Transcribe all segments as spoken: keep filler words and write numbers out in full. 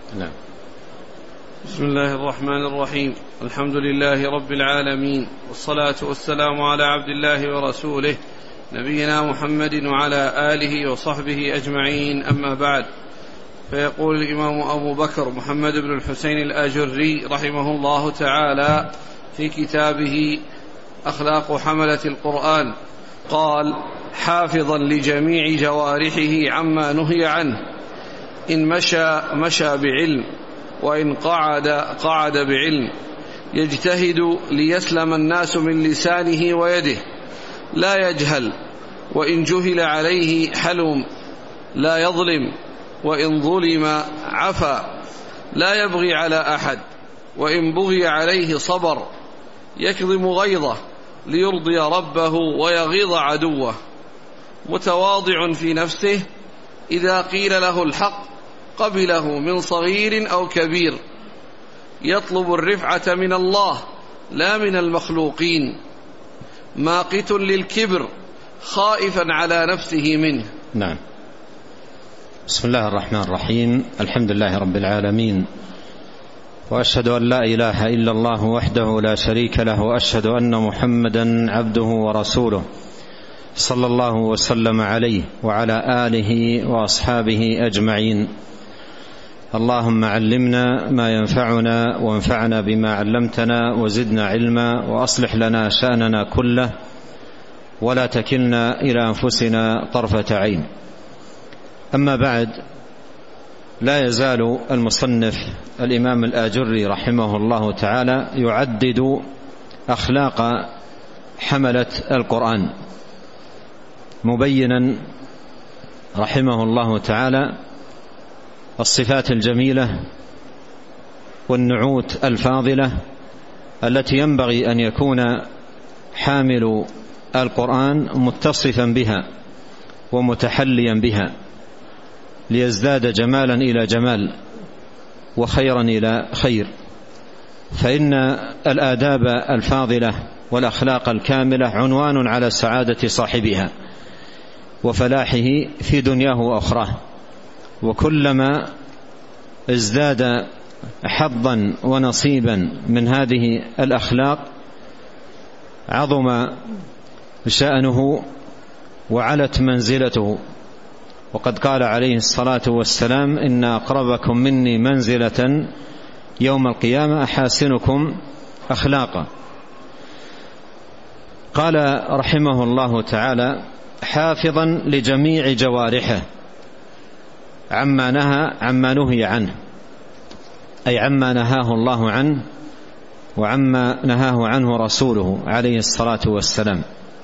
نعم. بسم الله الرحمن الرحيم. الحمد لله رب العالمين، والصلاة والسلام على عبد الله ورسوله نبينا محمد وعلى آله وصحبه أجمعين، أما بعد. فيقول الإمام أبو بكر محمد بن الحسين الآجري رحمه الله تعالى في كتابه أخلاق حملة القرآن، قال: حافظا لجميع جوارحه عما نهي عنه، إن مشى مشى بعلم، وإن قعد قعد بعلم، يجتهد ليسلم الناس من لسانه ويده، لا يجهل، وإن جهل عليه حلم، لا يظلم، وإن ظلم عفا، لا يبغي على أحد، وإن بغي عليه صبر، يكظم غيظه ليرضي ربه ويغيظ عدوه، متواضع في نفسه، إذا قيل له الحق قبله من صغير أو كبير، يطلب الرفعة من الله لا من المخلوقين، ماقت للكبر خائفا على نفسه منه. نعم. بسم الله الرحمن الرحيم. الحمد لله رب العالمين، وأشهد أن لا إله إلا الله وحده لا شريك له، وأشهد أن محمدا عبده ورسوله، صلى الله وسلم عليه وعلى آله وأصحابه أجمعين. اللهم علمنا ما ينفعنا، وانفعنا بما علمتنا، وزدنا علما، وأصلح لنا شأننا كله، ولا تكلنا إلى أنفسنا طرفة عين. أما بعد، لا يزال المصنف الإمام الآجري رحمه الله تعالى يعدد أخلاق حملة القرآن، مبينا رحمه الله تعالى الصفات الجميلة والنعوت الفاضلة التي ينبغي أن يكون حامل القرآن متصفا بها ومتحليا بها، ليزداد جمالا إلى جمال وخيرا إلى خير. فإن الآداب الفاضلة والأخلاق الكاملة عنوان على سعادة صاحبها وفلاحه في دنياه وأخراه، وكلما ازداد حظا ونصيبا من هذه الأخلاق عظم شأنه وعلت منزلته. وقد قال عليه الصلاة والسلام: إن أقربكم مني منزلة يوم القيامة أحاسنكم أخلاقا. قال رحمه الله تعالى: حافظا لجميع جوارحه عما نهى عما نهي عنه، أي عما نهاه الله عنه وعما نهاه عنه رسوله عليه الصلاة والسلام.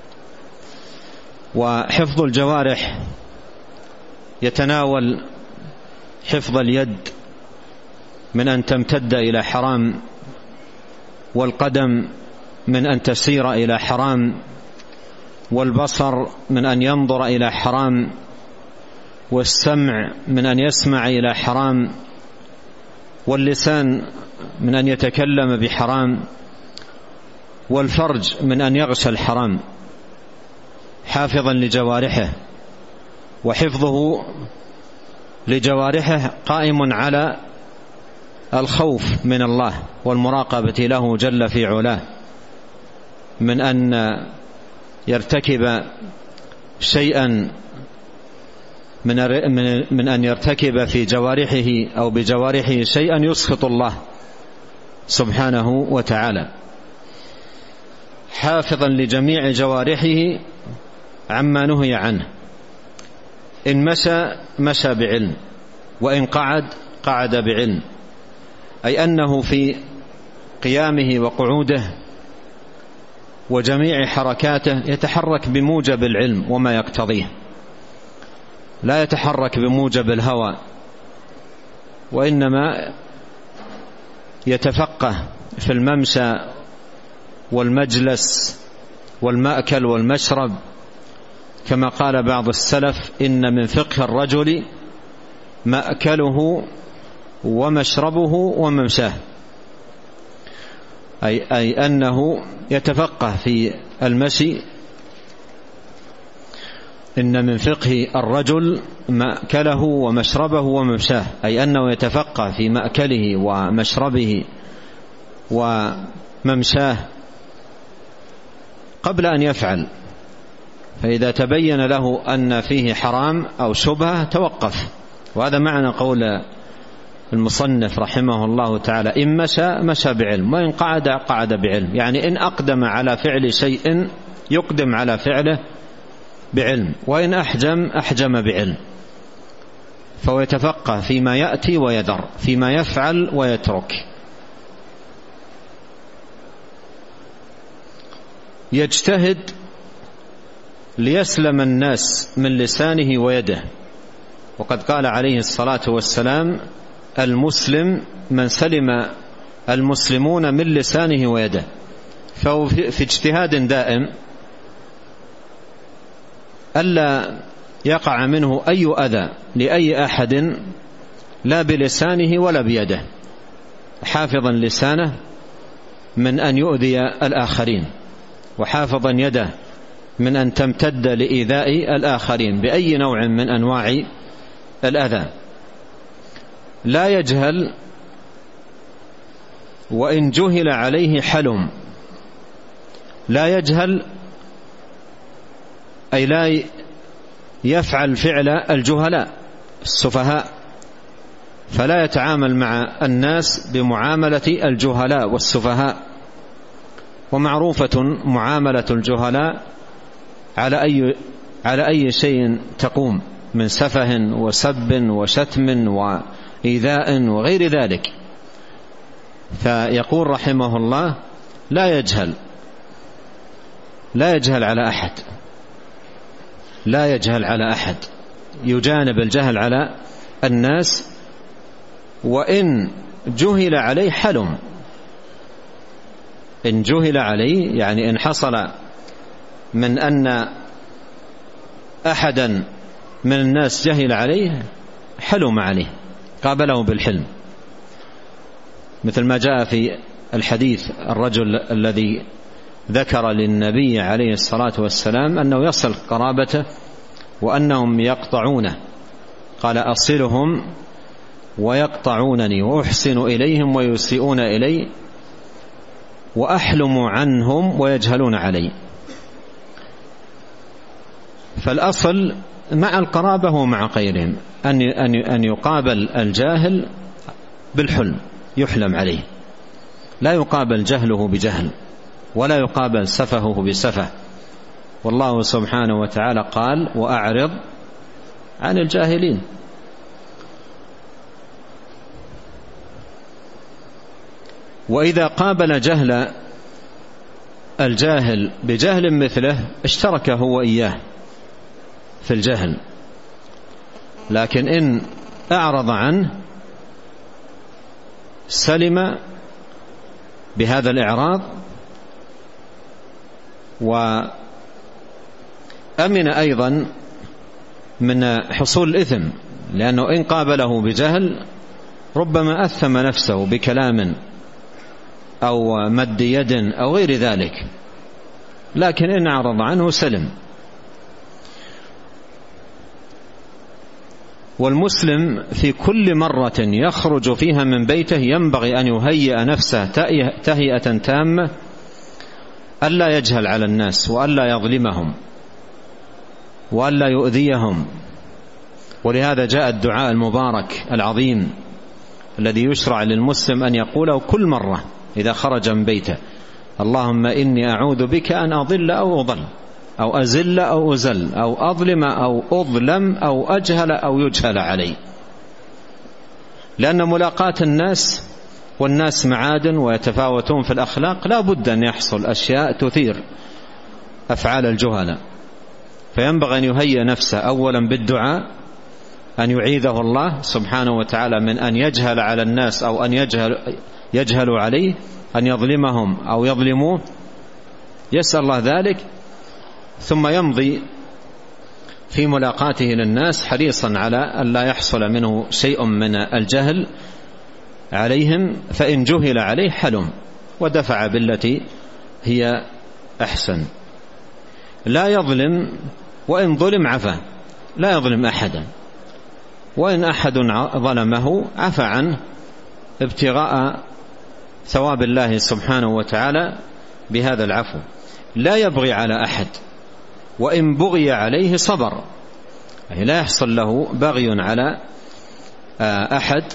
وحفظ الجوارح يتناول حفظ اليد من أن تمتد إلى حرام، والقدم من أن تسير إلى حرام، والبصر من أن ينظر إلى حرام، والسمع من أن يسمع إلى حرام، واللسان من أن يتكلم بحرام، والفرج من أن يغشى الحرام. حافظا لجوارحه، وحفظه لجوارحه قائم على الخوف من الله والمراقبة له جل في علاه، من أن يرتكب شيئا من من أن يرتكب في جوارحه أو بجوارحه شيئا يسخط الله سبحانه وتعالى. حافظا لجميع جوارحه عما نهي عنه، إن مشى مشى بعلم، وإن قعد قعد بعلم، أي أنه في قيامه وقعوده وجميع حركاته يتحرك بموجب العلم وما يقتضيه، لا يتحرك بموجب الهوى، وإنما يتفقه في الممشى والمجلس والمأكل والمشرب، كما قال بعض السلف: إن من فقه الرجل مأكله ومشربه وممشاه، أي, أي أنه يتفقه في المشي إن من فقه الرجل مأكله ومشربه وممشاه، أي أنه يتفقه في مأكله ومشربه وممشاه قبل أن يفعل، فإذا تبين له أن فيه حرام أو شبهة توقف. وهذا معنى قول المصنف رحمه الله تعالى: إن مشى مشى بعلم، وإن قعد قعد بعلم. يعني إن أقدم على فعل شيء يقدم على فعله بعلم، وإن أحجم أحجم بعلم، فهو يتفقه فيما يأتي ويدر، فيما يفعل ويترك. يجتهد ليسلم الناس من لسانه ويده، وقد قال عليه الصلاة والسلام: المسلم من سلم المسلمون من لسانه ويده. فهو في اجتهاد دائم ألا يقع منه أي أذى لأي أحد، لا بلسانه ولا بيده، حافظا لسانه من أن يؤذي الآخرين، وحافظا يده من أن تمتد لإيذاء الآخرين بأي نوع من أنواع الأذى. لا يجهل، وإن جهل عليه حلم. لا يجهل أي لا يفعل فعل الجهلاء السفهاء، فلا يتعامل مع الناس بمعاملة الجهلاء والسفهاء. ومعروفة معاملة الجهلاء على أي على أي شيء تقوم من سفه وسب وشتم وإيذاء وغير ذلك. فيقول رحمه الله: لا يجهل، لا يجهل على أحد، لا يجهل على أحد، يجانب الجهل على الناس. وإن جهل عليه حلم، إن جهل عليه يعني إن حصل من أن أحدا من الناس جهل عليه حلم عليه، قابله بالحلم، مثل ما جاء في الحديث الرجل الذي ذكر للنبي عليه الصلاة والسلام أنه يصل قرابته وأنهم يقطعونه، قال: أصلهم ويقطعونني، وأحسن إليهم ويسيئون إلي، وأحلم عنهم ويجهلون علي. فالأصل مع القرابة ومع غيرهم أن يقابل الجاهل بالحلم، يحلم عليه، لا يقابل جهله بجهل، ولا يقابل سفهه بسفه. والله سبحانه وتعالى قال: وأعرض عن الجاهلين. وإذا قابل جهل الجاهل بجهل مثله اشترك هو إياه في الجهل، لكن إن أعرض عنه سلم بهذا الإعراض وأمن أيضا من حصول الإثم، لأنه إن قابله بجهل ربما أثم نفسه بكلام أو مد يد أو غير ذلك، لكن إن أعرض عنه سلم. والمسلم في كل مرة يخرج فيها من بيته ينبغي أن يهيئ نفسه تهيئة تامة ألا يجهل على الناس، وألا يظلمهم، وألا يؤذيهم. ولهذا جاء الدعاء المبارك العظيم الذي يشرع للمسلم أن يقوله كل مرة إذا خرج من بيته: اللهم إني أعوذ بك أن أضل أو أضل، أو أزل أو أزل، أو أظلم أو أظلم، أو أجهل أو يجهل علي. لأن ملاقاة الناس، والناس معادن ويتفاوتون في الأخلاق، لا بد أن يحصل أشياء تثير أفعال الجهلاء، فينبغي أن يهيئ نفسه أولا بالدعاء أن يعيذه الله سبحانه وتعالى من أن يجهل على الناس، أو أن يجهل يجهلوا عليه، أن يظلمهم أو يظلموه، يسأل الله ذلك، ثم يمضي في ملاقاته للناس حريصا على أن لا يحصل منه شيء من الجهل عليهم، فإن جهل عليه حلم ودفع بالتي هي أحسن. لا يظلم وإن ظلم عفا، لا يظلم أحدا، وإن أحد ظلمه عفى عنه ابتغاء ثواب الله سبحانه وتعالى بهذا العفو. لا يبغي على أحد، وإن بغي عليه صبر، يعني لا يحصل له بغي على أحد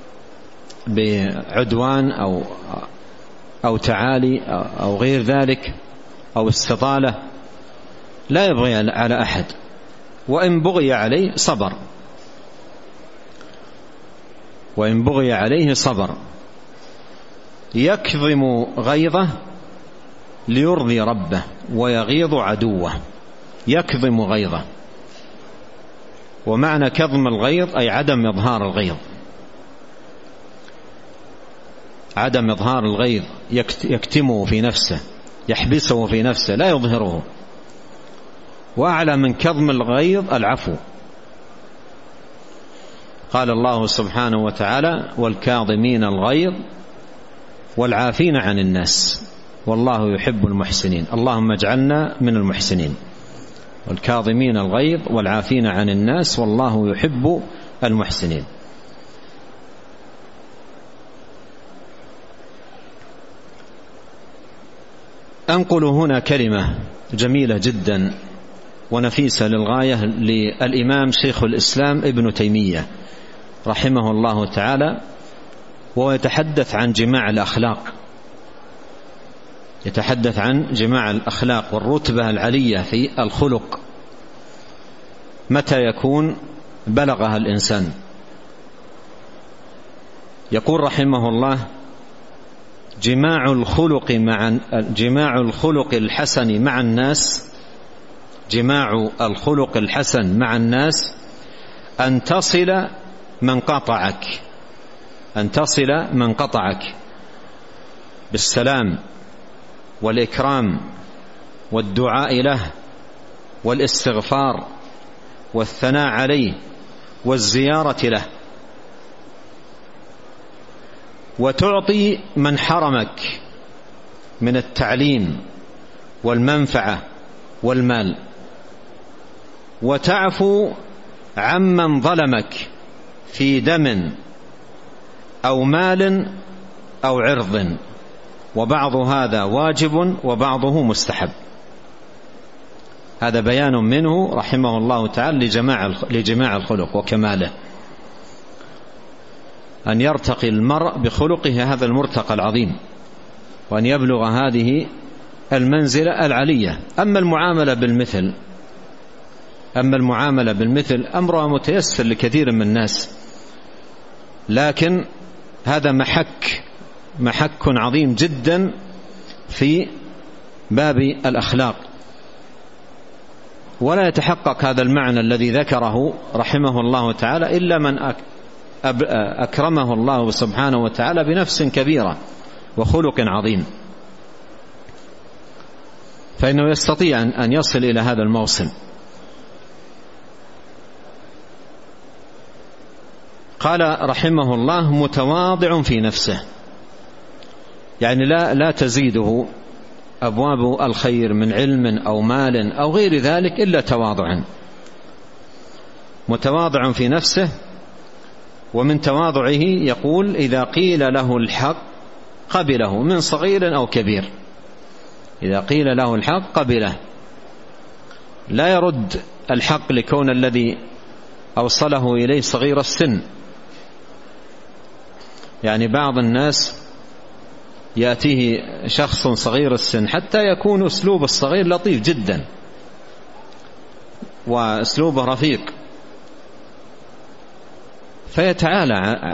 بعدوان أو أو تعالي أو غير ذلك أو استطالة، لا يبغي على أحد، وإن بغي عليه صبر، وإن بغي عليه صبر. يكظم غيظه ليرضي ربه ويغيظ عدوه. يكظم غيظه، ومعنى كظم الغيظ أي عدم إظهار الغيظ، عدم إظهار الغيظ، يكتمه في نفسه، يحبسه في نفسه، لا يظهره. وأعلى من كظم الغيظ العفو. قال الله سبحانه وتعالى: والكاظمين الغيظ والعافين عن الناس والله يحب المحسنين. اللهم اجعلنا من المحسنين. والكاظمين الغيظ والعافين عن الناس والله يحب المحسنين. أنقل هنا كلمة جميلة جدا ونفيسة للغاية للإمام شيخ الإسلام ابن تيمية رحمه الله تعالى، وهو يتحدث عن جماع الأخلاق، يتحدث عن جماع الأخلاق والرتبة العلية في الخلق، متى يكون بلغها الإنسان. يقول رحمه الله: جماع الخلق مع جماع الخلق الحسن مع الناس جماع الخلق الحسن مع الناس أن تصل من قطعك أن تصل من قطعك بالسلام والإكرام والدعاء له والاستغفار والثناء عليه والزيارة له، وتعطي من حرمك من التعليم والمنفعة والمال، وتعفو عمن ظلمك في دم أو مال أو عرض، وبعض هذا واجب وبعضه مستحب. هذا بيان منه رحمه الله تعالى لجماع الخلق وكماله، أن يرتقي المرء بخلقه هذا المرتقى العظيم، وأن يبلغ هذه المنزلة العلية. أما المعاملة بالمثل أما المعاملة بالمثل أمرها متيسر لكثير من الناس، لكن هذا محك محك عظيم جدا في باب الأخلاق، ولا يتحقق هذا المعنى الذي ذكره رحمه الله تعالى إلا من أكرمه الله سبحانه وتعالى بنفس كبيرة وخلق عظيم، فإنه يستطيع أن يصل إلى هذا الموصل. قال رحمه الله: متواضع في نفسه، يعني لا, لا تزيده أبواب الخير من علم أو مال أو غير ذلك إلا تواضعا. متواضع في نفسه، ومن تواضعه يقول: إذا قيل له الحق قبله من صغير أو كبير. إذا قيل له الحق قبله، لا يرد الحق لكون الذي أوصله إليه صغير السن. يعني بعض الناس يأتيه شخص صغير السن حتى يكون أسلوب الصغير لطيف جدا وأسلوبه رفيق، فيتعالى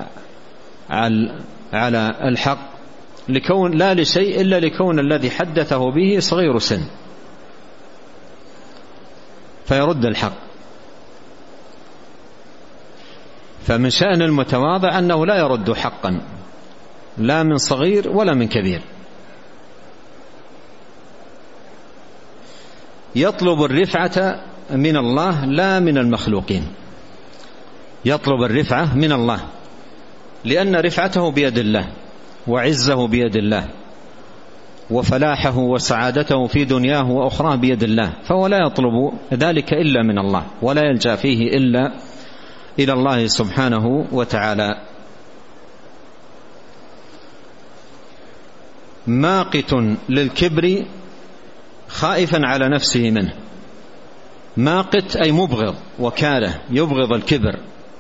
على الحق لكون لا لشيء إلا لكون الذي حدثه به صغير سن، فيرد الحق. فمن شأن المتواضع أنه لا يرد حقا لا من صغير ولا من كبير. يطلب الرفعة من الله لا من المخلوقين. يطلب الرفعة من الله لأن رفعته بيد الله وعزه بيد الله، وفلاحه وسعادته في دنياه وأخراه بيد الله، فهو لا يطلب ذلك إلا من الله، ولا يلجأ فيه إلا إلى الله سبحانه وتعالى. ماقت للكبر خائفا على نفسه منه. ماقت أي مبغض وكاله، يبغض الكبر،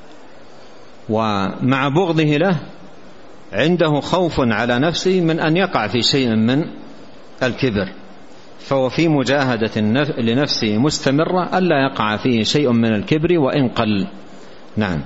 ومع بغضه له عنده خوف على نفسه من أن يقع في شيء من الكبر، فهو في مجاهدة لنفسه مستمرة ألا يقع فيه شيء من الكبر وإن قل. نعم.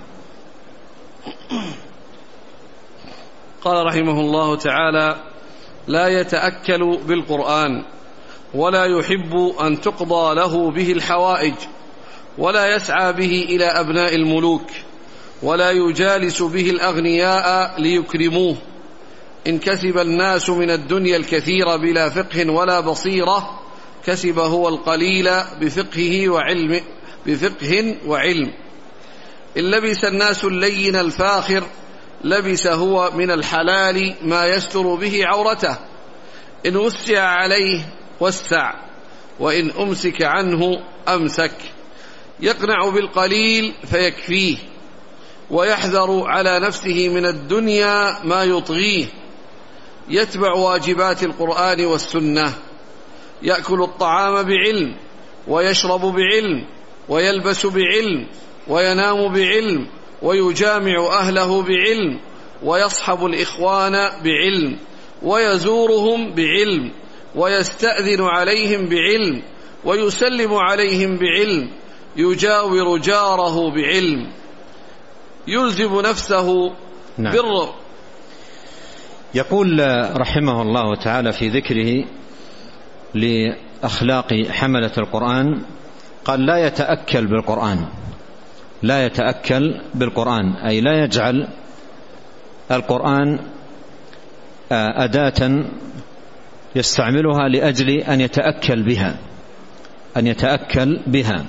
قال رحمه الله تعالى: لا يتأكل بالقرآن، ولا يحب أن تقضى له به الحوائج، ولا يسعى به إلى أبناء الملوك، ولا يجالس به الأغنياء ليكرموه. إن كسب الناس من الدنيا الكثير بلا فقه ولا بصيرة، كسب هو القليل بفقهه وعلم بفقه وعلم. إن لبس الناس اللين الفاخر، لبس هو من الحلال ما يستر به عورته. إن وسع عليه وسع، وإن أمسك عنه أمسك. يقنع بالقليل فيكفيه، ويحذر على نفسه من الدنيا ما يطغيه. يتبع واجبات القرآن والسنة، يأكل الطعام بعلم، ويشرب بعلم، ويلبس بعلم، وينام بعلم، ويجامع أهله بعلم، ويصحب الإخوان بعلم، ويزورهم بعلم، ويستأذن عليهم بعلم، ويسلم عليهم بعلم، يجاور جاره بعلم، يلزم نفسه نعم. بر. يقول رحمه الله تعالى في ذكره لأخلاق حملة القرآن، قال: لا يتأكل بالقرآن. لا يتأكل بالقرآن أي لا يجعل القرآن أداة يستعملها لأجل أن يتأكل بها أن يتأكل بها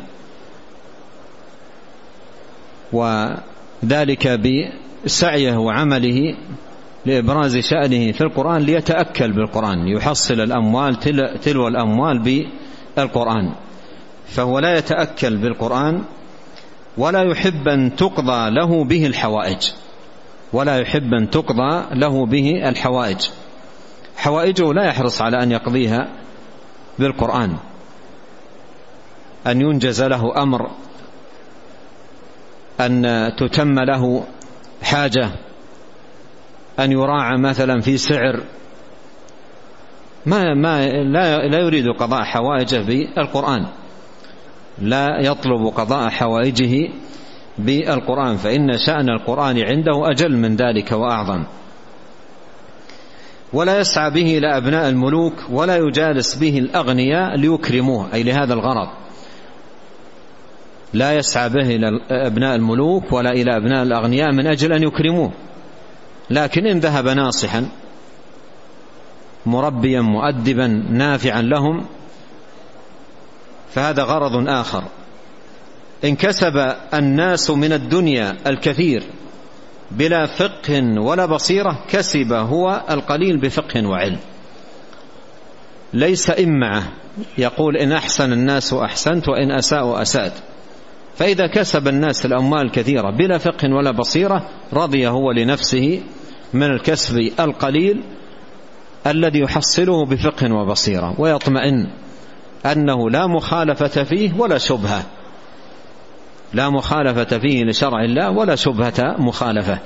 وذلك بسعيه وعمله لإبراز شأنه في القرآن، ليتأكل بالقرآن، يحصل الأموال تلو الأموال بالقرآن. فهو لا يتأكل بالقرآن، ولا يحب أن تقضى له به الحوائج ولا يحب أن تقضى له به الحوائج حوائجه لا يحرص على أن يقضيها بالقرآن، أن ينجز له أمر، أن تتم له حاجة، أن يراعى مثلا في سعر، ما ما لا لا يريد قضاء حوائجه بالقرآن، لا يطلب قضاء حوائجه بالقرآن، فإن شأن القرآن عنده أجل من ذلك وأعظم. ولا يسعى به إلى أبناء الملوك، ولا يجالس به الأغنياء ليكرموه، أي لهذا الغرض. لا يسعى به إلى أبناء الملوك ولا إلى أبناء الأغنياء من أجل أن يكرموه، لكن إن ذهب ناصحا مربيا مؤدبا نافعا لهم فهذا غرض آخر. إن كسب الناس من الدنيا الكثير بلا فقه ولا بصيرة، كسب هو القليل بفقه وعلم. ليس إمعة يقول إن أحسن الناس أحسنت وإن أساءوا أسأت. فإذا كسب الناس الأموال الكثيرة بلا فقه ولا بصيرة، رضي هو لنفسه من الكسب القليل الذي يحصله بفقه وبصيرة، ويطمئن أنه لا مخالفة فيه ولا شبهة لا مخالفة فيه لشرع الله ولا شبهة مخالفة.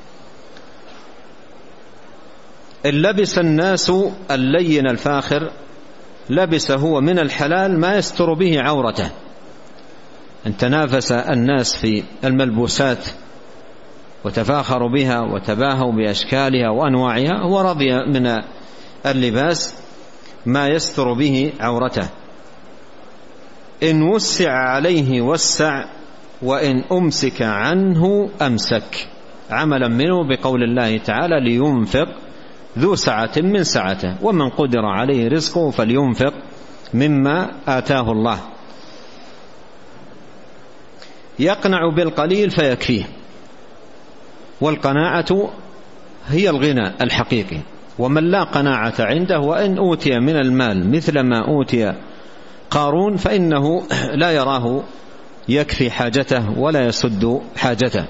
إن لبس الناس اللين الفاخر، لبس هو من الحلال ما يستر به عورته. أن تنافس الناس في الملبوسات وتفاخروا بها وتباهوا بأشكالها وأنواعها، هو رضي من اللباس ما يستر به عورته. إن وسع عليه وسع، وإن أمسك عنه أمسك، عملا منه بقول الله تعالى: لينفق ذو سعة من سعته، ومن قدر عليه رزقه فلينفق مما آتاه الله. يقنع بالقليل فيكفيه، والقناعة هي الغنى الحقيقي. ومن لا قناعة عنده وإن أوتي من المال مثل ما أوتي قارون فإنه لا يراه يكفي حاجته ولا يسد حاجته،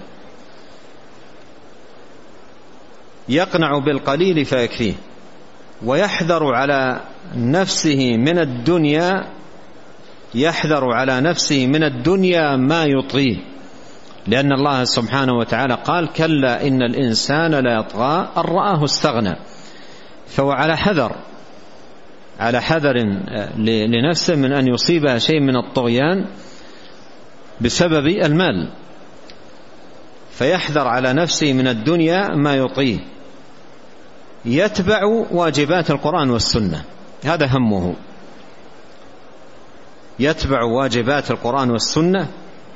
يقنع بالقليل فيكفيه، ويحذر على نفسه من الدنيا يحذر على نفسه من الدنيا ما يطغيه، لأن الله سبحانه وتعالى قال: كلا إن الإنسان لا يطغى أن رآه استغنى. فهو على حذر على حذر لنفسه من أن يصيبها شيء من الطغيان بسبب المال، فيحذر على نفسه من الدنيا ما يطغيه، يتبع واجبات القرآن والسنة، هذا همه، يتبع واجبات القرآن والسنة،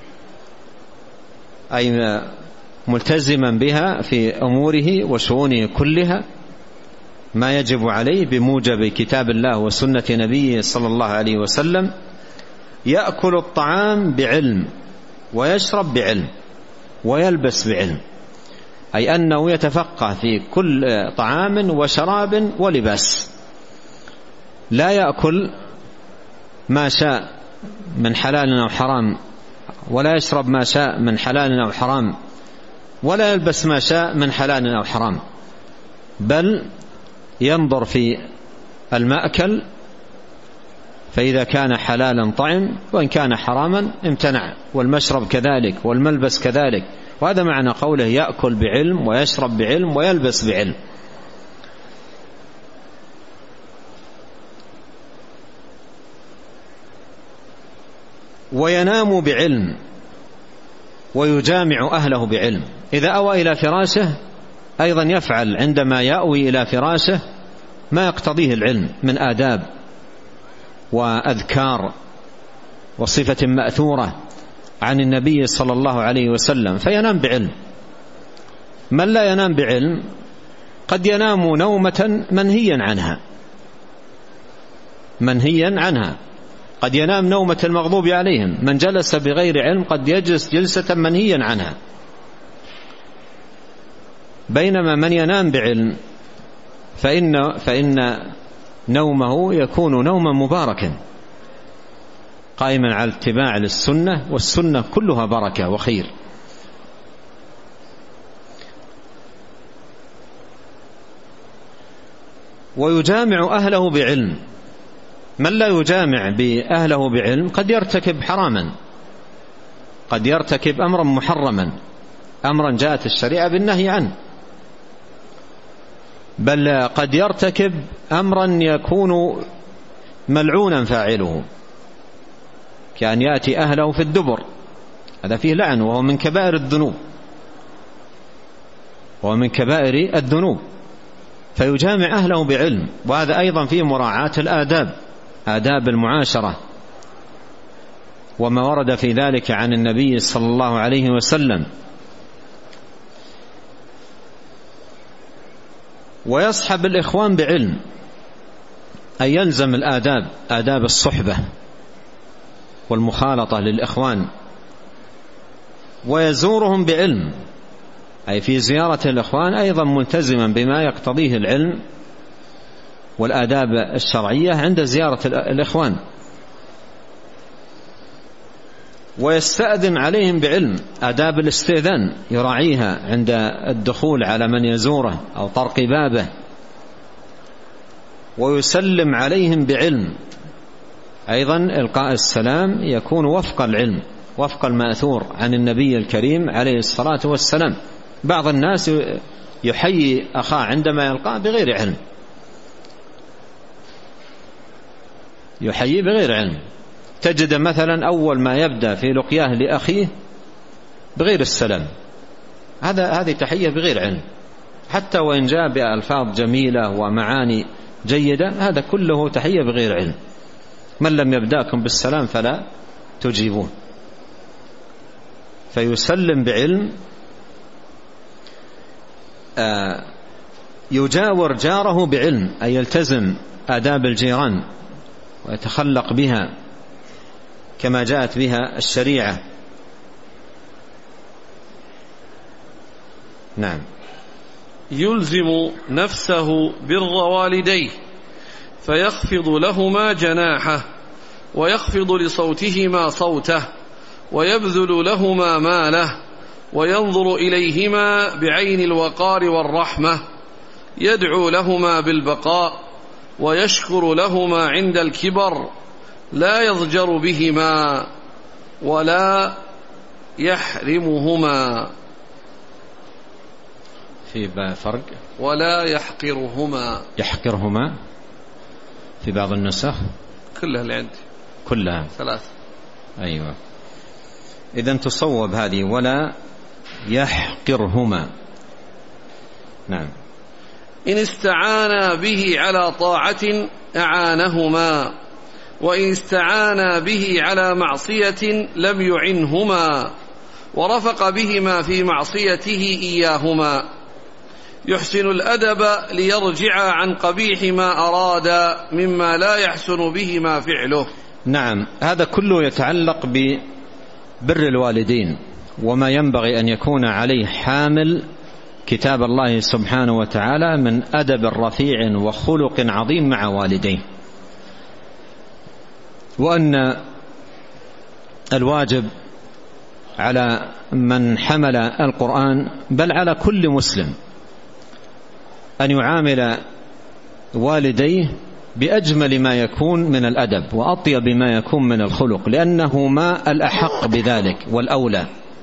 أي ملتزما بها في أموره وشؤونه كلها، ما يجب عليه بموجب كتاب الله وسنة نبيه صلى الله عليه وسلم. يأكل الطعام بعلم ويشرب بعلم ويلبس بعلم، أي أنه يتفقه في كل طعام وشراب ولباس، لا يأكل ما شاء من حلال أو حرام، ولا يشرب ما شاء من حلال أو حرام، ولا يلبس ما شاء من حلال أو حرام، بل ينظر في المأكل، فإذا كان حلالا طعم وإن كان حراما امتنع، والمشرب كذلك والملبس كذلك. وهذا معنى قوله يأكل بعلم ويشرب بعلم ويلبس بعلم. وينام بعلم ويجامع أهله بعلم، إذا أوى إلى فراشه أيضا يفعل عندما يأوي إلى فراشه ما يقتضيه العلم من آداب وأذكار وصفة مأثورة عن النبي صلى الله عليه وسلم، فينام بعلم. من لا ينام بعلم قد ينام نومة منهيا عنها منهيا عنها قد ينام نومة المغضوب عليهم. من جلس بغير علم قد يجلس جلسة منهيا عنها، بينما من ينام بعلم فإن, فإن نومه يكون نوما مباركا قائما على اتباع للسنة، والسنة كلها بركة وخير. ويجامع أهله بعلم. من لا يجامع بأهله بعلم قد يرتكب حراما، قد يرتكب أمرا محرما، أمرا جاءت الشريعة بالنهي عنه، بل قد يرتكب أمرا يكون ملعونا فاعله، كأن يأتي أهله في الدبر، هذا فيه لعن، وهو من كبائر الذنوب وهو من كبائر الذنوب. فيجامع أهله بعلم، وهذا أيضا فيه مراعاة الآداب، آداب المعاشرة، وما ورد في ذلك عن النبي صلى الله عليه وسلم. ويصحب الإخوان بعلم، أي يلزم الآداب، آداب الصحبة والمخالطة للإخوان. ويزورهم بعلم، أي في زيارة الإخوان أيضا ملتزما بما يقتضيه العلم والآداب الشرعية عند زيارة الإخوان. ويستأذن عليهم بعلم، آداب الاستئذان يراعيها عند الدخول على من يزوره أو طرق بابه. ويسلم عليهم بعلم، أيضا إلقاء السلام يكون وفق العلم، وفق المأثور عن النبي الكريم عليه الصلاة والسلام. بعض الناس يحيي أخاه عندما يلقاه بغير علم، يحيي بغير علم، تجد مثلا أول ما يبدأ في لقياه لأخيه بغير السلام، هذا هذه تحية بغير علم، حتى وإن جاء بألفاظ جميلة ومعاني جيدة، هذا كله تحية بغير علم. من لم يبدأكم بالسلام فلا تجيبون. فيسلم بعلم. آه يجاور جاره بعلم، أي يلتزم آداب الجيران ويتخلق بها كما جاءت بها الشريعة. نعم. يلزم نفسه بر والديه فيخفض لهما جناحه ويخفض لصوتهما صوته ويبذل لهما ماله وينظر إليهما بعين الوقار والرحمة، يدعو لهما بالبقاء ويشكر لهما عند الكبر، لا يضجر بهما ولا يحرمهما. في فرق ولا يحقرهما. يحقرهما في بعض النسخ كلها اللي عندي كلها ثلاث. أيوة، إذن تصوب هذه ولا يحقرهما. نعم. إن استعانا به على طاعة أعانهما، وإن استعانا به على معصية لم يعنهما، ورفق بهما في معصيته إياهما. يحسن الأدب ليرجع عن قبيح ما أراد مما لا يحسن بهما فعله. نعم، هذا كله يتعلق ببر الوالدين وما ينبغي أن يكون عليه حامل كتاب الله سبحانه وتعالى من أدب رفيع وخلق عظيم مع والديه، وأن الواجب على من حمل القرآن بل على كل مسلم أن يعامل والديه بأجمل ما يكون من الأدب وأطيب ما يكون من الخلق، لأنه ما الأحق بذلك والأولى.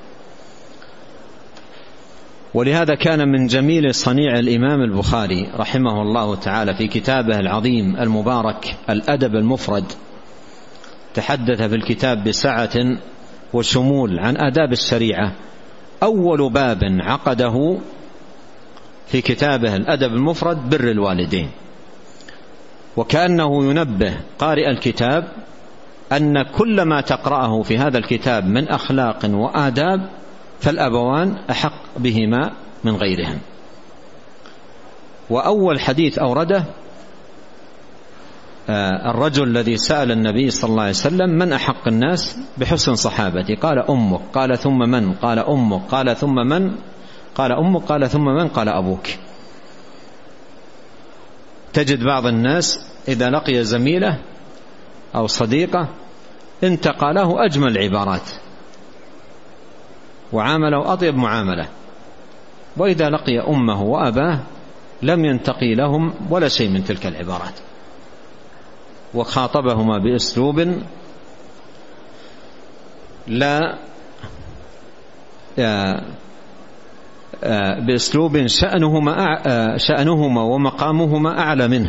ولهذا كان من جميل صنيع الإمام البخاري رحمه الله تعالى في كتابه العظيم المبارك الأدب المفرد، تحدث في الكتاب بسعة وشمول عن آداب الشريعة. أول باب عقده في كتابه الأدب المفرد بر الوالدين، وكأنه ينبه قارئ الكتاب أن كل ما تقرأه في هذا الكتاب من أخلاق وآداب فالأبوان أحق بهما من غيرهم. وأول حديث أورده الرجل الذي سأل النبي صلى الله عليه وسلم من أحق الناس بحسن صحابتي؟ قال أمك. قال ثم من؟ قال أمك. قال ثم من؟ قال أمك. قال ثم من؟ قال أبوك. تجد بعض الناس إذا لقي زميله أو صديقه انتقى له أجمل العبارات وعامله أطيب معاملة، وإذا لقي أمه وأباه لم ينتقي لهم ولا شيء من تلك العبارات، وخاطبهما بأسلوب لا بأسلوب شأنهما شأنهما ومقامهما أعلى منه.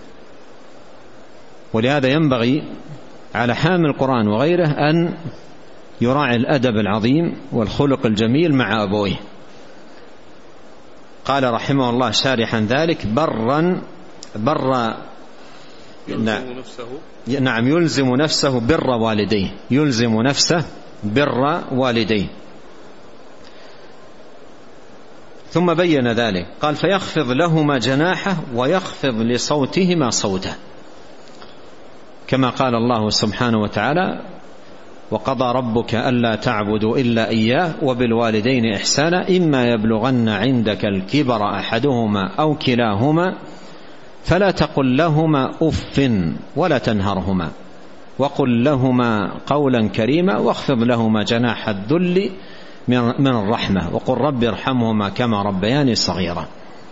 ولهذا ينبغي على حامل القرآن وغيره أن يراعي الأدب العظيم والخلق الجميل مع أبويه. قال رحمه الله شارحا ذلك برا برا يلزم نفسه نعم يلزم نفسه بر والديه، يلزم نفسه بر والديه. ثم بين ذلك قال فيخفض لهما جناحه ويخفض لصوتهما صوته، كما قال الله سبحانه وتعالى وقضى ربك ألا تعبدوا إلا إياه وبالوالدين إحسانا إما يبلغن عندك الكبر أحدهما أو كلاهما فلا تقل لهما أف ولا تنهرهما وقل لهما قولا كريما واخفض لهما جناح الذل من الرحمة وقل رب ارحمهما كما ربياني صغيرا.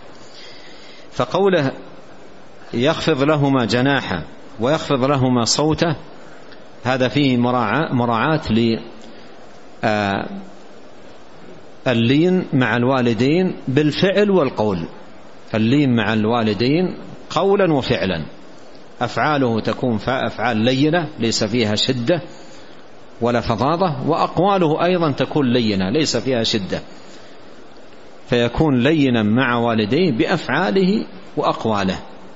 فقوله يخفض لهما جناحه ويخفض لهما صوته هذا فيه مراعاة للين مع الوالدين بالفعل والقول، اللين مع الوالدين قولا وفعلا، أفعاله تكون أفعال لينة ليس فيها شدة ولا فظاظة، وأقواله أيضا تكون لينة ليس فيها شدة، فيكون لينا مع والديه بأفعاله وأقواله.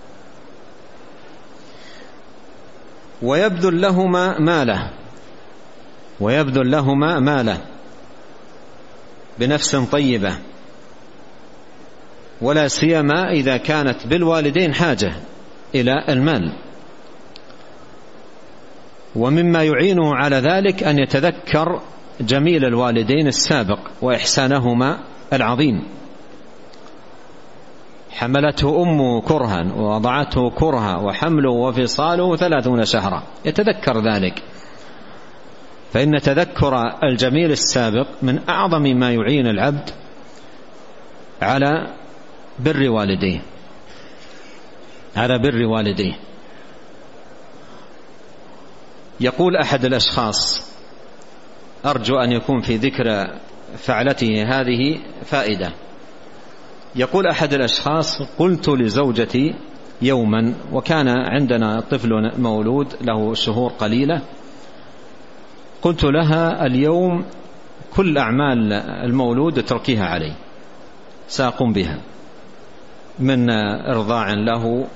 ويبذل لهما ماله ويبذل لهما ماله بنفس طيبة، ولا سيما إذا كانت بالوالدين حاجة إلى المال. ومما يعينه على ذلك أن يتذكر جميل الوالدين السابق وإحسانهما العظيم، حملته أمه كرها ووضعته كرها وحمله وفصاله ثلاثون شهرا، يتذكر ذلك. فإن تذكر الجميل السابق من أعظم ما يعين العبد على بر والديه على بر والديه. يقول أحد الأشخاص: أرجو أن يكون في ذكر فعلته هذه فائدة. يقول أحد الأشخاص: قلت لزوجتي يوما، وكان عندنا طفل مولود له شهور قليلة، قلت لها: اليوم كل أعمال المولود اتركيها علي، سأقوم بها، من إرضاع له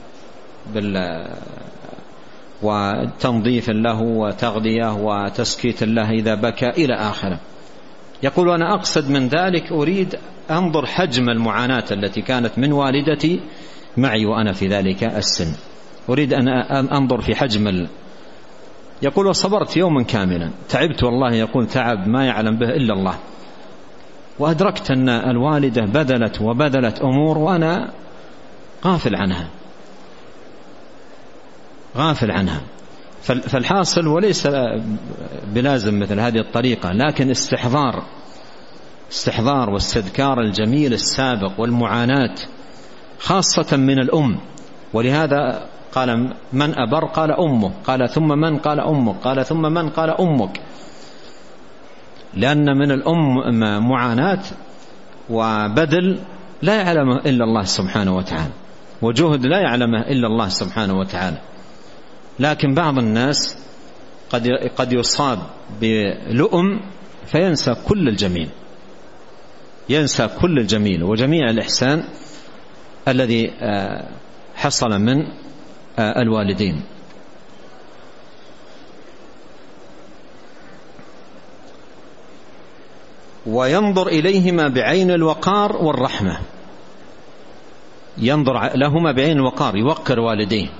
وتنظيف له وتغذية وتسكيت له إذا بكى إلى آخره. يقول: أنا أقصد من ذلك أريد أنظر حجم المعاناة التي كانت من والدتي معي وأنا في ذلك السن، أريد أن أنظر في حجم ال... يقول: وصبرت يوما كاملا، تعبت والله، يقول تعب ما يعلم به إلا الله، وأدركت أن الوالدة بذلت وبذلت أمور وأنا غافل عنها غافل عنها فالحاصل، وليس بلازم مثل هذه الطريقة، لكن استحضار استحضار واستذكار الجميل السابق والمعاناة خاصة من الأم. ولهذا قال: من أبر؟ قال أمه، قال ثم من؟ قال أمك، قال ثم من؟ قال أمك، لأن من الأم معاناة وبذل لا يعلمه إلا الله سبحانه وتعالى، وجهد لا يعلمه إلا الله سبحانه وتعالى. لكن بعض الناس قد قد يصاب بلؤم فينسى كل الجميل، ينسى كل الجميل وجميع الإحسان الذي حصل من الوالدين. وينظر إليهما بعين الوقار والرحمة، ينظر لهما بعين الوقار، يوقر والديه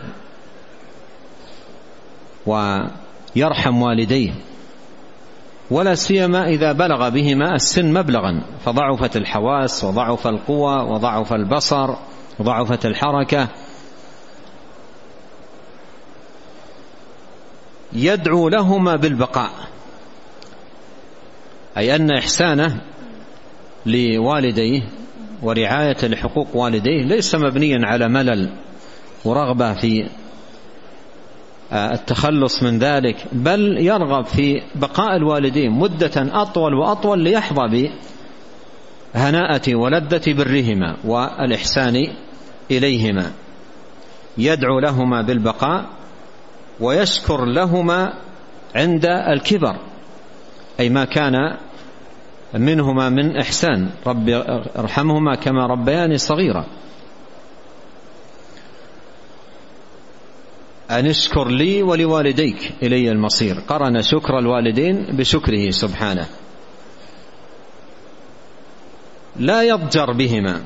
ويرحم والديه، ولا سيما إذا بلغ بهما السن مبلغا فضعفت الحواس وضعف القوى وضعف البصر وضعفت الحركة. يدعو لهما بالبقاء، أي أن إحسانه لوالديه ورعاية لحقوق والديه ليس مبنيا على ملل ورغبة في التخلص من ذلك، بل يرغب في بقاء الوالدين مدة أطول وأطول ليحظى بهناءة ولذة برهما والإحسان إليهما. يدعو لهما بالبقاء ويشكر لهما عند الكبر، أي ما كان منهما من إحسان، رب ارحمهما كما ربياني صغيرا. أن اشكر لي ولوالديك إلي المصير، قرن شكر الوالدين بشكره سبحانه. لا يضجر بهما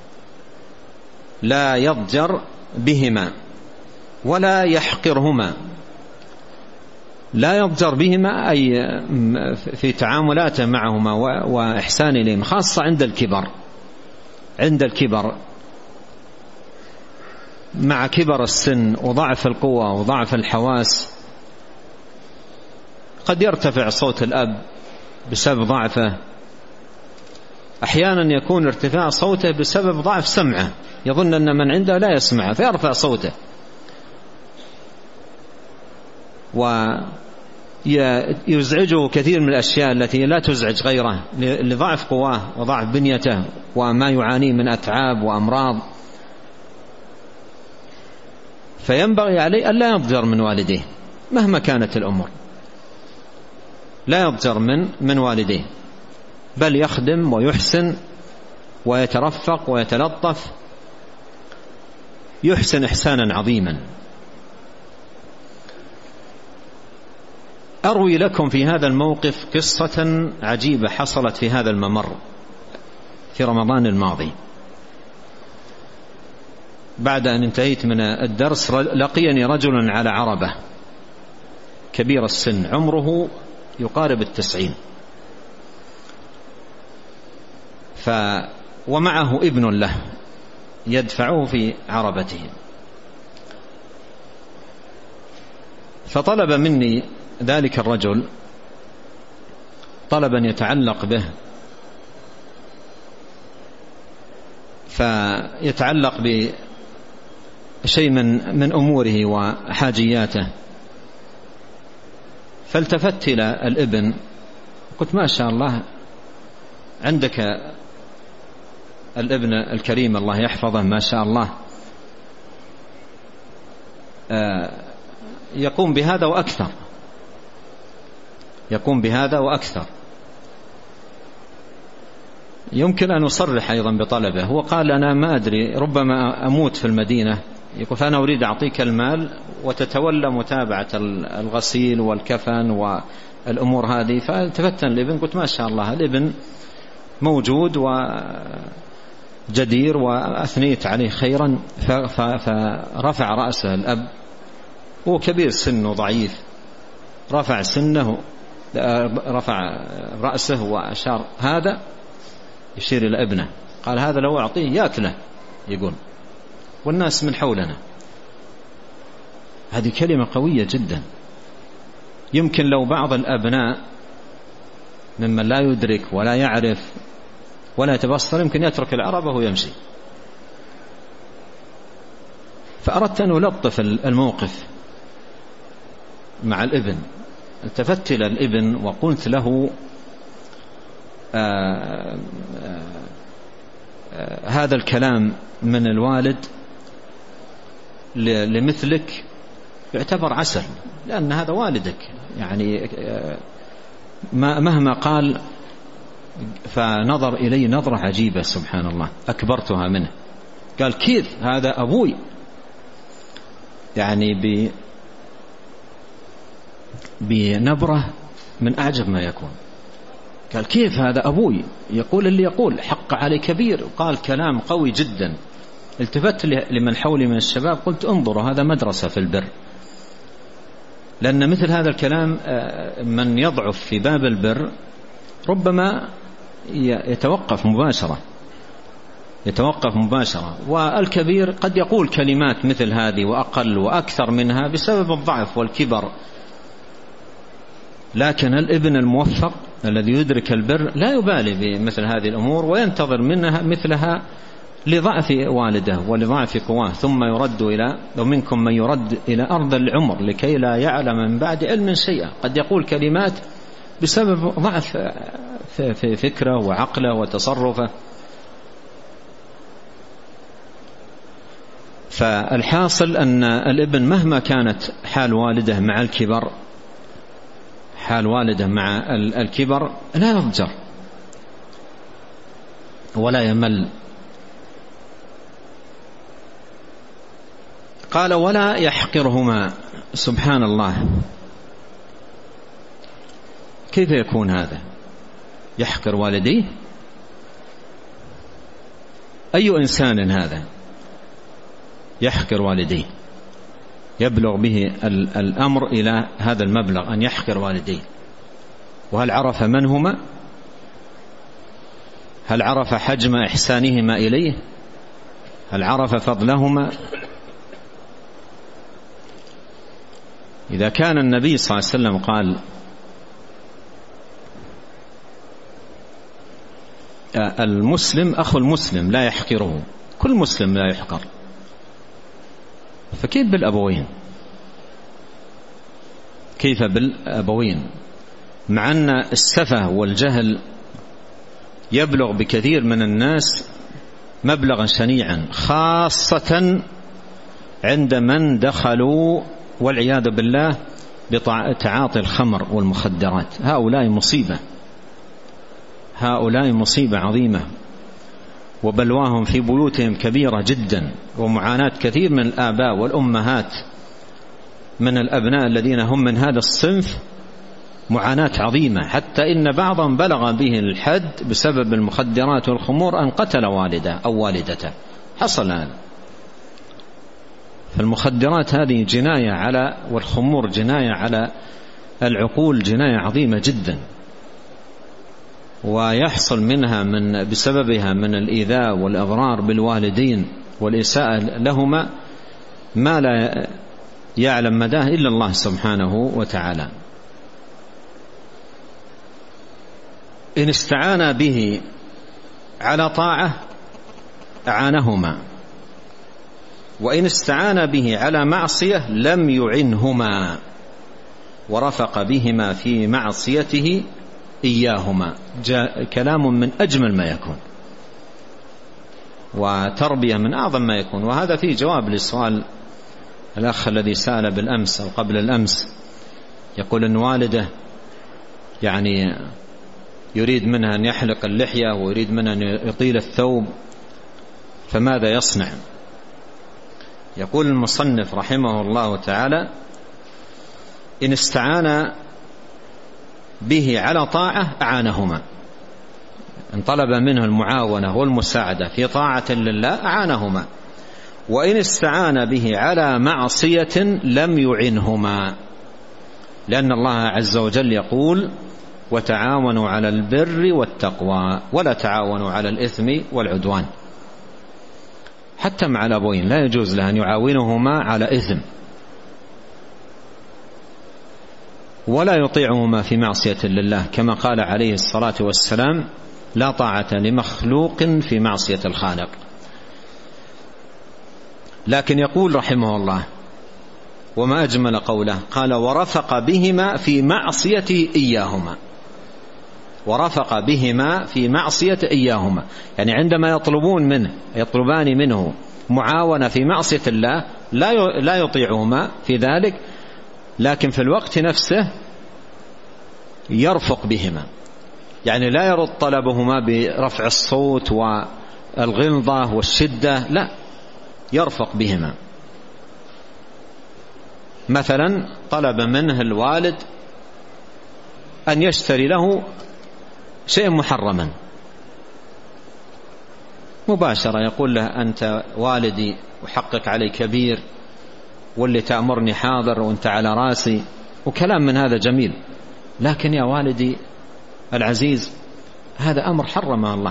لا يضجر بهما ولا يحقرهما. لا يضجر بهما أي في تعاملاته معهما وإحسان إليهم، خاصة عند الكبر عند الكبر مع كبر السن وضعف القوة وضعف الحواس. قد يرتفع صوت الأب بسبب ضعفه، أحيانا يكون ارتفاع صوته بسبب ضعف سمعه، يظن أن من عنده لا يسمعه فيرفع صوته، ويزعجه كثير من الأشياء التي لا تزعج غيره لضعف قواه وضعف بنيته وما يعانيه من أتعاب وأمراض. فينبغي عليه أن لا يضجر من والديه مهما كانت الأمور، لا يضجر من من والديه، بل يخدم ويحسن ويترفق ويتلطف، يحسن إحسانا عظيما. أروي لكم في هذا الموقف قصة عجيبة حصلت في هذا الممر في رمضان الماضي. بعد أن انتهيت من الدرس لقيني رجل على عربة كبير السن، عمره يقارب التسعين، ف ومعه ابن له يدفعه في عربته. فطلب مني ذلك الرجل طلبا يتعلق به، فيتعلق بشيء من من أموره وحاجياته. فالتفت إلى الابن قلت: ما شاء الله عندك الابن الكريم الله يحفظه ما شاء الله يقوم بهذا وأكثر، يقوم بهذا وأكثر. يمكن أن أصرح أيضا بطلبه. هو قال: أنا ما أدري، ربما أموت في المدينة، يقول فأنا أريد أعطيك المال وتتولى متابعة الغسيل والكفن والأمور هذه. فالتفتن الابن قلت: ما شاء الله الابن موجود وجدير، وأثنيت عليه خيرا. فرفع رأسه الأب، هو كبير سنه ضعيف، رفع سنه رفع رأسه وأشار هذا، يشير إلى ابنه، قال: هذا لو أعطيه يأكله، يقول، والناس من حولنا. هذه كلمة قوية جدا. يمكن لو بعض الأبناء ممن لا يدرك ولا يعرف ولا يتبصر يمكن يترك العربة ويمشي. فأردت أن ألطف الموقف مع الابن. التفت إلى الابن وقلت له: آآ آآ هذا الكلام من الوالد لمثلك يعتبر عسل، لأن هذا والدك، يعني مهما قال. فنظر إلي نظرة عجيبة سبحان الله، أكبرتها منه. قال: كيف هذا أبوي؟ يعني ب بنبرة من أعجب ما يكون. قال: كيف هذا أبوي يقول اللي يقول، حق علي كبير. وقال كلام قوي جدا. التفت لمن حولي من الشباب قلت: انظروا، هذا مدرسة في البر. لأن مثل هذا الكلام من يضعف في باب البر ربما يتوقف مباشرة يتوقف مباشرة والكبير قد يقول كلمات مثل هذه وأقل وأكثر منها بسبب الضعف والكبر. لكن الابن الموفق الذي يدرك البر لا يبالي بمثل هذه الأمور وينتظر منها مثلها لضعف والده ولضعف قواه. ثم يرد إلى ومنكم من يرد إلى أرض العمر لكي لا يعلم من بعد علم شيئا. قد يقول كلمات بسبب ضعف في فكره وعقله وتصرفه. فالحاصل أن الابن مهما كانت حال والده مع الكبر حال والده مع الكبر لا يضجر ولا يمل. قال: ولا يحقرهما. سبحان الله، كيف يكون هذا؟ يحقر والديه؟ أي إنسان هذا يحقر والديه؟ يبلغ به الأمر إلى هذا المبلغ أن يحقر والديه. وهل عرف من هما؟ هل عرف حجم إحسانهما إليه؟ هل عرف فضلهما؟ إذا كان النبي صلى الله عليه وسلم قال: المسلم أخو المسلم لا يحقره، كل مسلم لا يحقر، فكيف بالأبوين؟ كيف بالأبوين؟ مع أن السفه والجهل يبلغ بكثير من الناس مبلغا شنيعا، خاصة عند من دخلوا والعياذ بالله بتعاطي الخمر والمخدرات. هؤلاء مصيبة، هؤلاء مصيبة عظيمة، وبلواهم في بيوتهم كبيرة جدا، ومعاناة كثير من الآباء والأمهات من الأبناء الذين هم من هذا الصنف معاناة عظيمة، حتى إن بعضهم بلغ به الحد بسبب المخدرات والخمور أن قتل والده أو والدته. حصل هذا. فالمخدرات هذه جناية على والخمور جناية على العقول، جناية عظيمة جدا، ويحصل منها من بسببها من الإيذاء والإضرار بالوالدين والإساءة لهما ما لا يعلم مداه إلا الله سبحانه وتعالى. إن استعان به على طاعة أعانهما، وإن استعان به على معصية لم يعنهما ورفق بهما في معصيته إياهما. جاء كلام من أجمل ما يكون، وتربية من أعظم ما يكون. وهذا فيه جواب للسؤال الأخ الذي سأل بالأمس أو قبل الأمس، يقول أن والده يعني يريد منها أن يحلق اللحية ويريد منها أن يطيل الثوب، فماذا يصنع؟ يقول المصنف رحمه الله تعالى: إن استعان به على طاعة أعانهما، إن طلب منه المعاونة والمساعدة في طاعة لله أعانهما، وإن استعان به على معصية لم يعنهما، لأن الله عز وجل يقول: وتعاونوا على البر والتقوى ولا تعاونوا على الإثم والعدوان. حتى مع الأبوين لا يجوز له أن يعاونهما على إثم ولا يطيعهما في معصية لله، كما قال عليه الصلاة والسلام: لا طاعة لمخلوق في معصية الخالق. لكن يقول رحمه الله: وما أجمل قوله، قال: ورفق بهما في معصية إياهما. ورفق بهما في معصية إياهما، يعني عندما يطلبون منه يطلبان منه معاونة في معصية الله لا يطيعهما في ذلك، لكن في الوقت نفسه يرفق بهما، يعني لا يرد طلبهما برفع الصوت والغلظة والشدة، لا، يرفق بهما. مثلا طلب منه الوالد أن يشتري له شيء محرما، مباشرة يقول له: أنت والدي وحقك علي كبير، واللي تأمرني حاضر وأنت على راسي، وكلام من هذا جميل. لكن يا والدي العزيز، هذا أمر حرمه الله،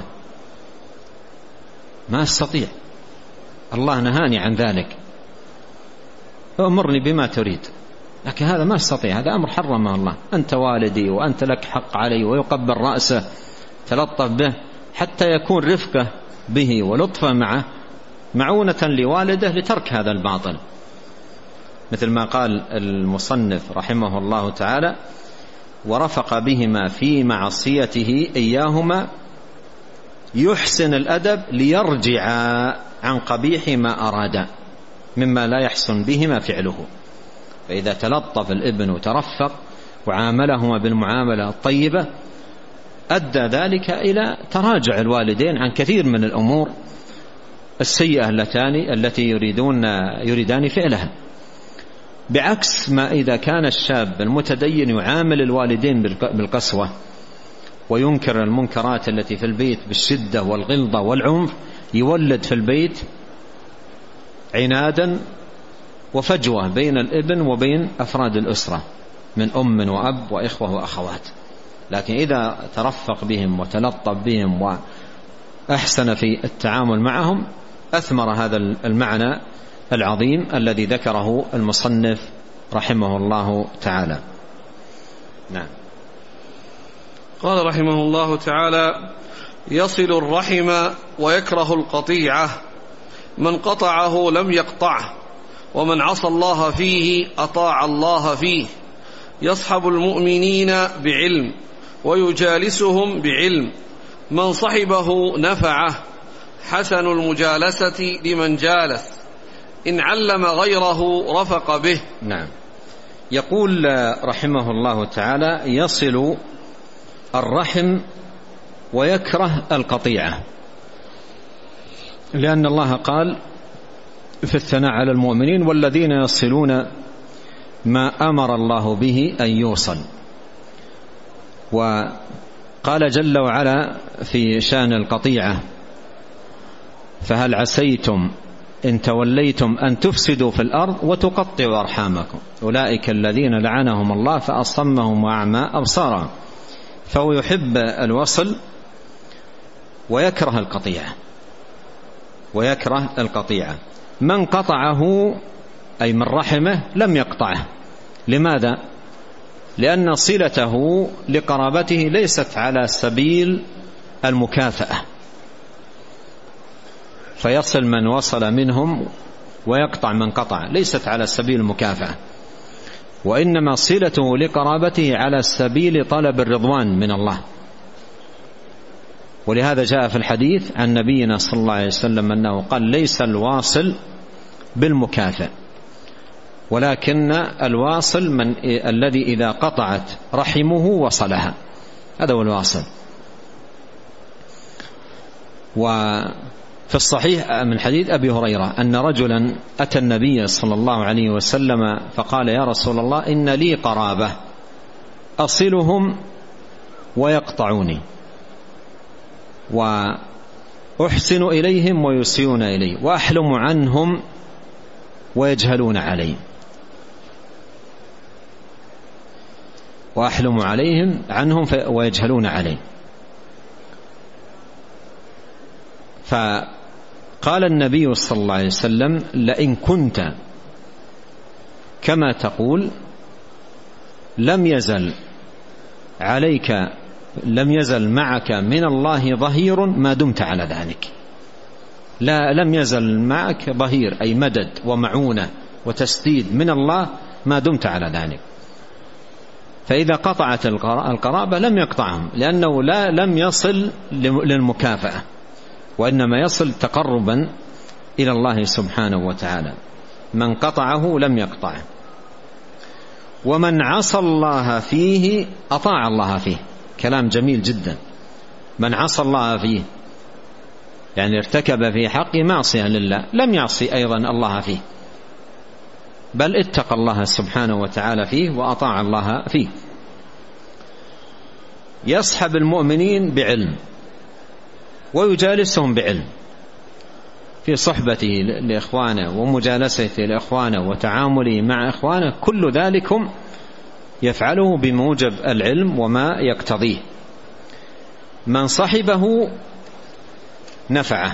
ما أستطيع، الله نهاني عن ذلك، أمرني بما تريد، لكن هذا ما أستطيع، هذا أمر حرمه الله، أنت والدي وأنت لك حق علي. ويقبل رأسه، تلطف به حتى يكون رفقه به ولطفه معه معونة لوالده لترك هذا الباطل، مثل ما قال المصنف رحمه الله تعالى: ورفق بهما في معصيته إياهما يحسن الأدب ليرجع عن قبيح ما أراد مما لا يحسن بهما فعله. فإذا تلطف الابن وترفق وعاملهما بالمعاملة الطيبة أدى ذلك إلى تراجع الوالدين عن كثير من الأمور السيئة اللتان التي يريدون يريدان فعلها، بعكس ما إذا كان الشاب المتدين يعامل الوالدين بالقسوة وينكر المنكرات التي في البيت بالشدة والغلظة والعنف، يولد في البيت عنادا وفجوة بين الابن وبين أفراد الأسرة من أم وأب وإخوة وأخوات. لكن إذا ترفق بهم وتلطف بهم وأحسن في التعامل معهم أثمر هذا المعنى العظيم الذي ذكره المصنف رحمه الله تعالى. نعم. قال رحمه الله تعالى: يصل الرحم ويكره القطيعة، من قطعه لم يقطعه، ومن عصى الله فيه أطاع الله فيه، يصحب المؤمنين بعلم ويجالسهم بعلم، من صحبه نفعه، حسن المجالسة لمن جالس، إن علم غيره رفق به. نعم. يقول رحمه الله تعالى: يصل الرحم ويكره القطيعة، لأن الله قال في الثناء على المؤمنين: والذين يصلون ما أمر الله به أن يوصل. وقال جل وعلا في شأن القطيعة: فهل عسيتم إن توليتم أن تفسدوا في الأرض وتقطعوا أرحامكم أولئك الذين لعنهم الله فأصمهم وأعمى أبصارهم. فهو يحب الوصل ويكره القطيعة، ويكره القطيعة. من قطعه أي من رحمه لم يقطعه. لماذا؟ لأن صلته لقرابته ليست على سبيل المكافأة، فيصل من وصل منهم ويقطع من قطع، ليست على سبيل المكافأة، وإنما صلته لقرابته على سبيل طلب الرضوان من الله. ولهذا جاء في الحديث عن نبينا صلى الله عليه وسلم أنه قال: ليس الواصل بالمكافئ، ولكن الواصل من الذي إذا قطعت رحمه وصلها، هذا هو الواصل. وفي الصحيح من حديث أبي هريرة أن رجلا أتى النبي صلى الله عليه وسلم فقال: يا رسول الله، إن لي قرابة أصلهم ويقطعوني، وأحسن إليهم ويسيئون إلي، وأحلم عنهم ويجهلون علي، وأحلم عليهم عنهم ويجهلون علي. فقال النبي صلى الله عليه وسلم: لئن كنت كما تقول لم يزل عليك لم يزل معك من الله ظهير ما دمت على ذلك. لا لم يزل معك ظهير أي مدد ومعونة وتسديد من الله ما دمت على ذلك. فإذا قطعت القرابة لم يقطعهم، لأنه لا لم يصل للمكافأة، وإنما يصل تقربا إلى الله سبحانه وتعالى. من قطعه لم يقطعه. ومن عصى الله فيه أطاع الله فيه. كلام جميل جدا. من عصى الله فيه يعني ارتكب في حقه معصية لله، لم يعصي أيضا الله فيه، بل اتقى الله سبحانه وتعالى فيه وأطاع الله فيه. يصحب المؤمنين بعلم ويجالسهم بعلم، في صحبته لإخوانه ومجالسته لإخوانه وتعامله مع إخوانه، كل ذلكم يفعله بموجب العلم وما يقتضيه. من صحبه نفعه،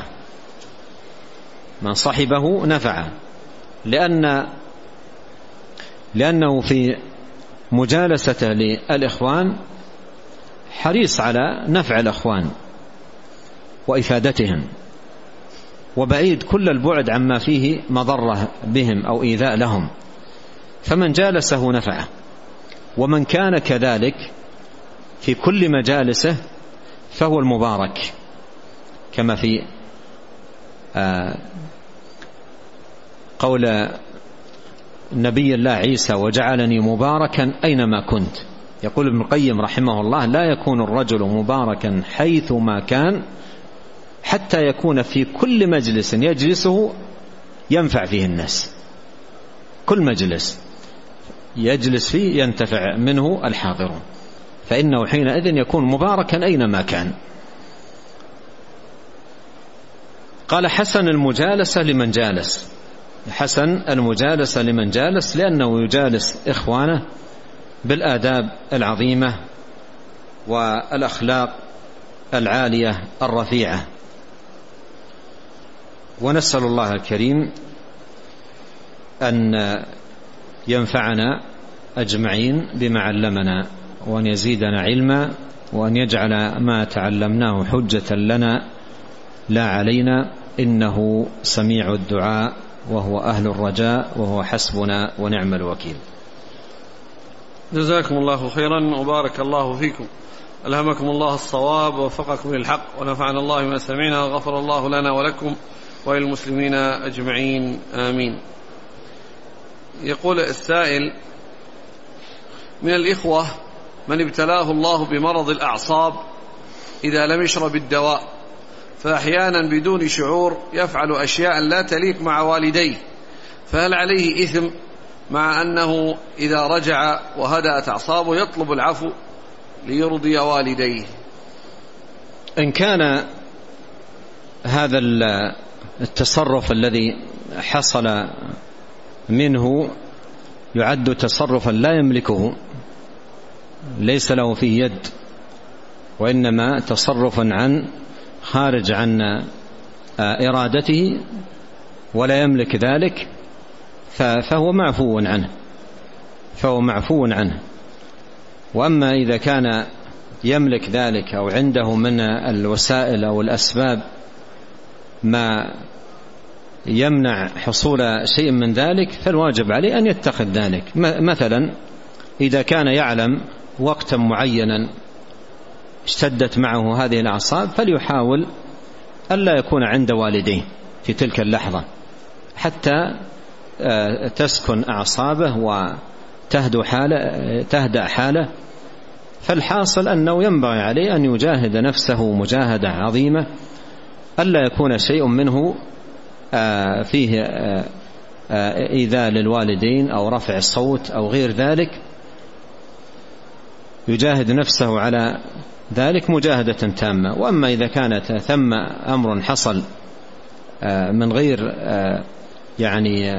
من صحبه نفعه، لأن لأنه في مجالسته للإخوان حريص على نفع الإخوان وإفادتهم، وبعيد كل البعد عما فيه مضرة بهم أو إيذاء لهم، فمن جالسه نفعه. ومن كان كذلك في كل مجالسه فهو المبارك، كما في قول نبي الله عيسى: وجعلني مباركا أينما كنت. يقول ابن القيم رحمه الله: لا يكون الرجل مباركا حيثما كان حتى يكون في كل مجلس يجلسه ينفع فيه الناس، كل مجلس يجلس فيه ينتفع منه الحاضرون، فإنه حينئذ يكون مباركا أينما كان. قال: حسن المجالسة لمن جالس، حسن المجالسة لمن جالس لأنه يجالس إخوانه بالآداب العظيمة والأخلاق العالية الرفيعة. ونسأل الله الكريم أن ينفعنا أجمعين بما علمنا، وأن يزيدنا علما، وأن يجعل ما تعلمناه حجة لنا لا علينا، إنه سميع الدعاء وهو أهل الرجاء وهو حسبنا ونعم الوكيل. جزاكم الله خيرا وبارك الله فيكم، ألهمكم الله الصواب ووفقكم للحق، ونفعنا الله ما سمعنا، وغفر الله لنا ولكم وللمسلمين أجمعين، آمين. يقول السائل: من الإخوة من ابتلاه الله بمرض الأعصاب إذا لم يشرب الدواء، فأحيانا بدون شعور يفعل أشياء لا تليق مع والديه، فهل عليه إثم مع أنه إذا رجع وهدأت أعصابه يطلب العفو ليرضي والديه؟ إن كان هذا التصرف الذي حصل منه يعد تصرفا لا يملكه، ليس له فيه يد، وإنما تصرفا عن خارج عن إرادته ولا يملك ذلك فهو معفو عنه فهو معفو عنه. وأما إذا كان يملك ذلك أو عنده من الوسائل أو الأسباب ما يمنع حصول شيء من ذلك فالواجب عليه أن يتخذ ذلك. مثلا إذا كان يعلم وقتا معينا اشتدت معه هذه الأعصاب فليحاول ألا يكون عند والديه في تلك اللحظة حتى تسكن أعصابه وتهدأ حاله, تهدأ حاله. فالحاصل أنه ينبغي عليه أن يجاهد نفسه مجاهدة عظيمة ألا يكون شيء منه فيه إيذاء للوالدين أو رفع الصوت أو غير ذلك. يجاهد نفسه على ذلك مجاهدة تامة. وأما إذا كانت ثم أمر حصل من غير يعني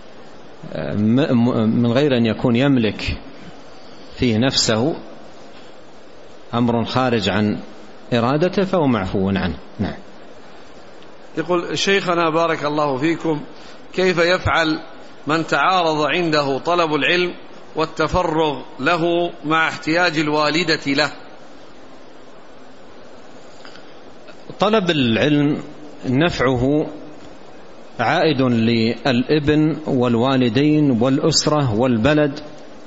من غير أن يكون يملك فيه نفسه أمر خارج عن إرادته فهو معفو عنه. نعم. يقول شيخنا بارك الله فيكم: كيف يفعل من تعارض عنده طلب العلم والتفرغ له مع احتياج الوالدة له؟ طلب العلم نفعه عائد للابن والوالدين والأسرة والبلد،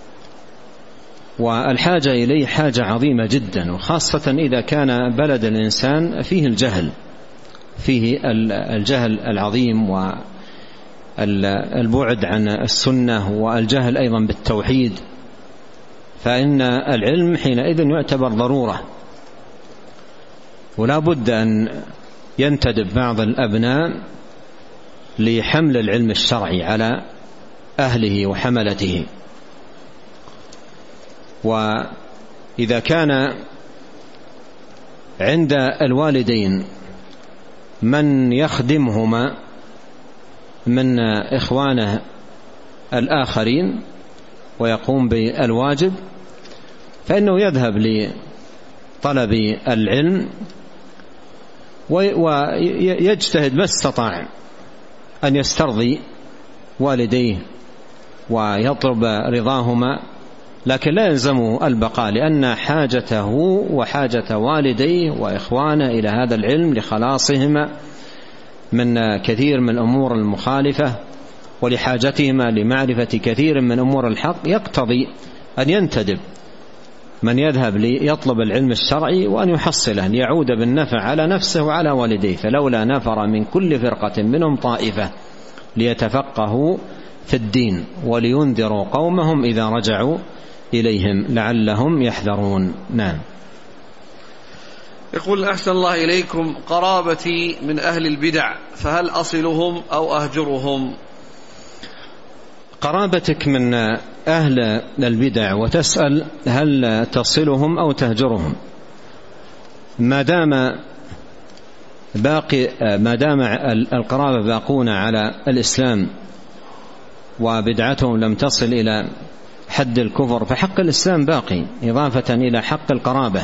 والحاجة إليه حاجة عظيمة جدا، وخاصة إذا كان بلد الإنسان فيه الجهل فيه الجهل العظيم والبعد عن السنة والجهل أيضا بالتوحيد، فإن العلم حينئذ يعتبر ضرورة. ولا بد أن ينتدب بعض الأبناء لحمل العلم الشرعي على أهله وحملته. وإذا كان عند الوالدين من يخدمهما من إخوانه الآخرين ويقوم بالواجب، فإنه يذهب لطلب العلم ويجتهد ما استطاع أن يسترضي والديه ويطلب رضاهما، لكن لا يلزمه البقاء، لأن حاجته وحاجة والديه وإخوانه إلى هذا العلم لخلاصهما من كثير من الأمور المخالفة ولحاجتهما لمعرفة كثير من أمور الحق، يقتضي أن ينتدب من يذهب ليطلب العلم الشرعي وأن يحصله ليعود بالنفع على نفسه وعلى والديه. فلولا نفر من كل فرقة منهم طائفة ليتفقهوا في الدين ولينذروا قومهم إذا رجعوا إليهم لعلهم يحذرون. نعم. يقول أحسن الله إليكم: قرابتي من أهل البدع فهل أصلهم أو أهجرهم؟ قرابتك من أهل البدع وتسأل هل تصلهم أو تهجرهم، ما دام باقي ما دام القرابة باقون على الإسلام وبدعتهم لم تصل إلى حد الكفر فحق الإسلام باقي إضافة إلى حق القرابة.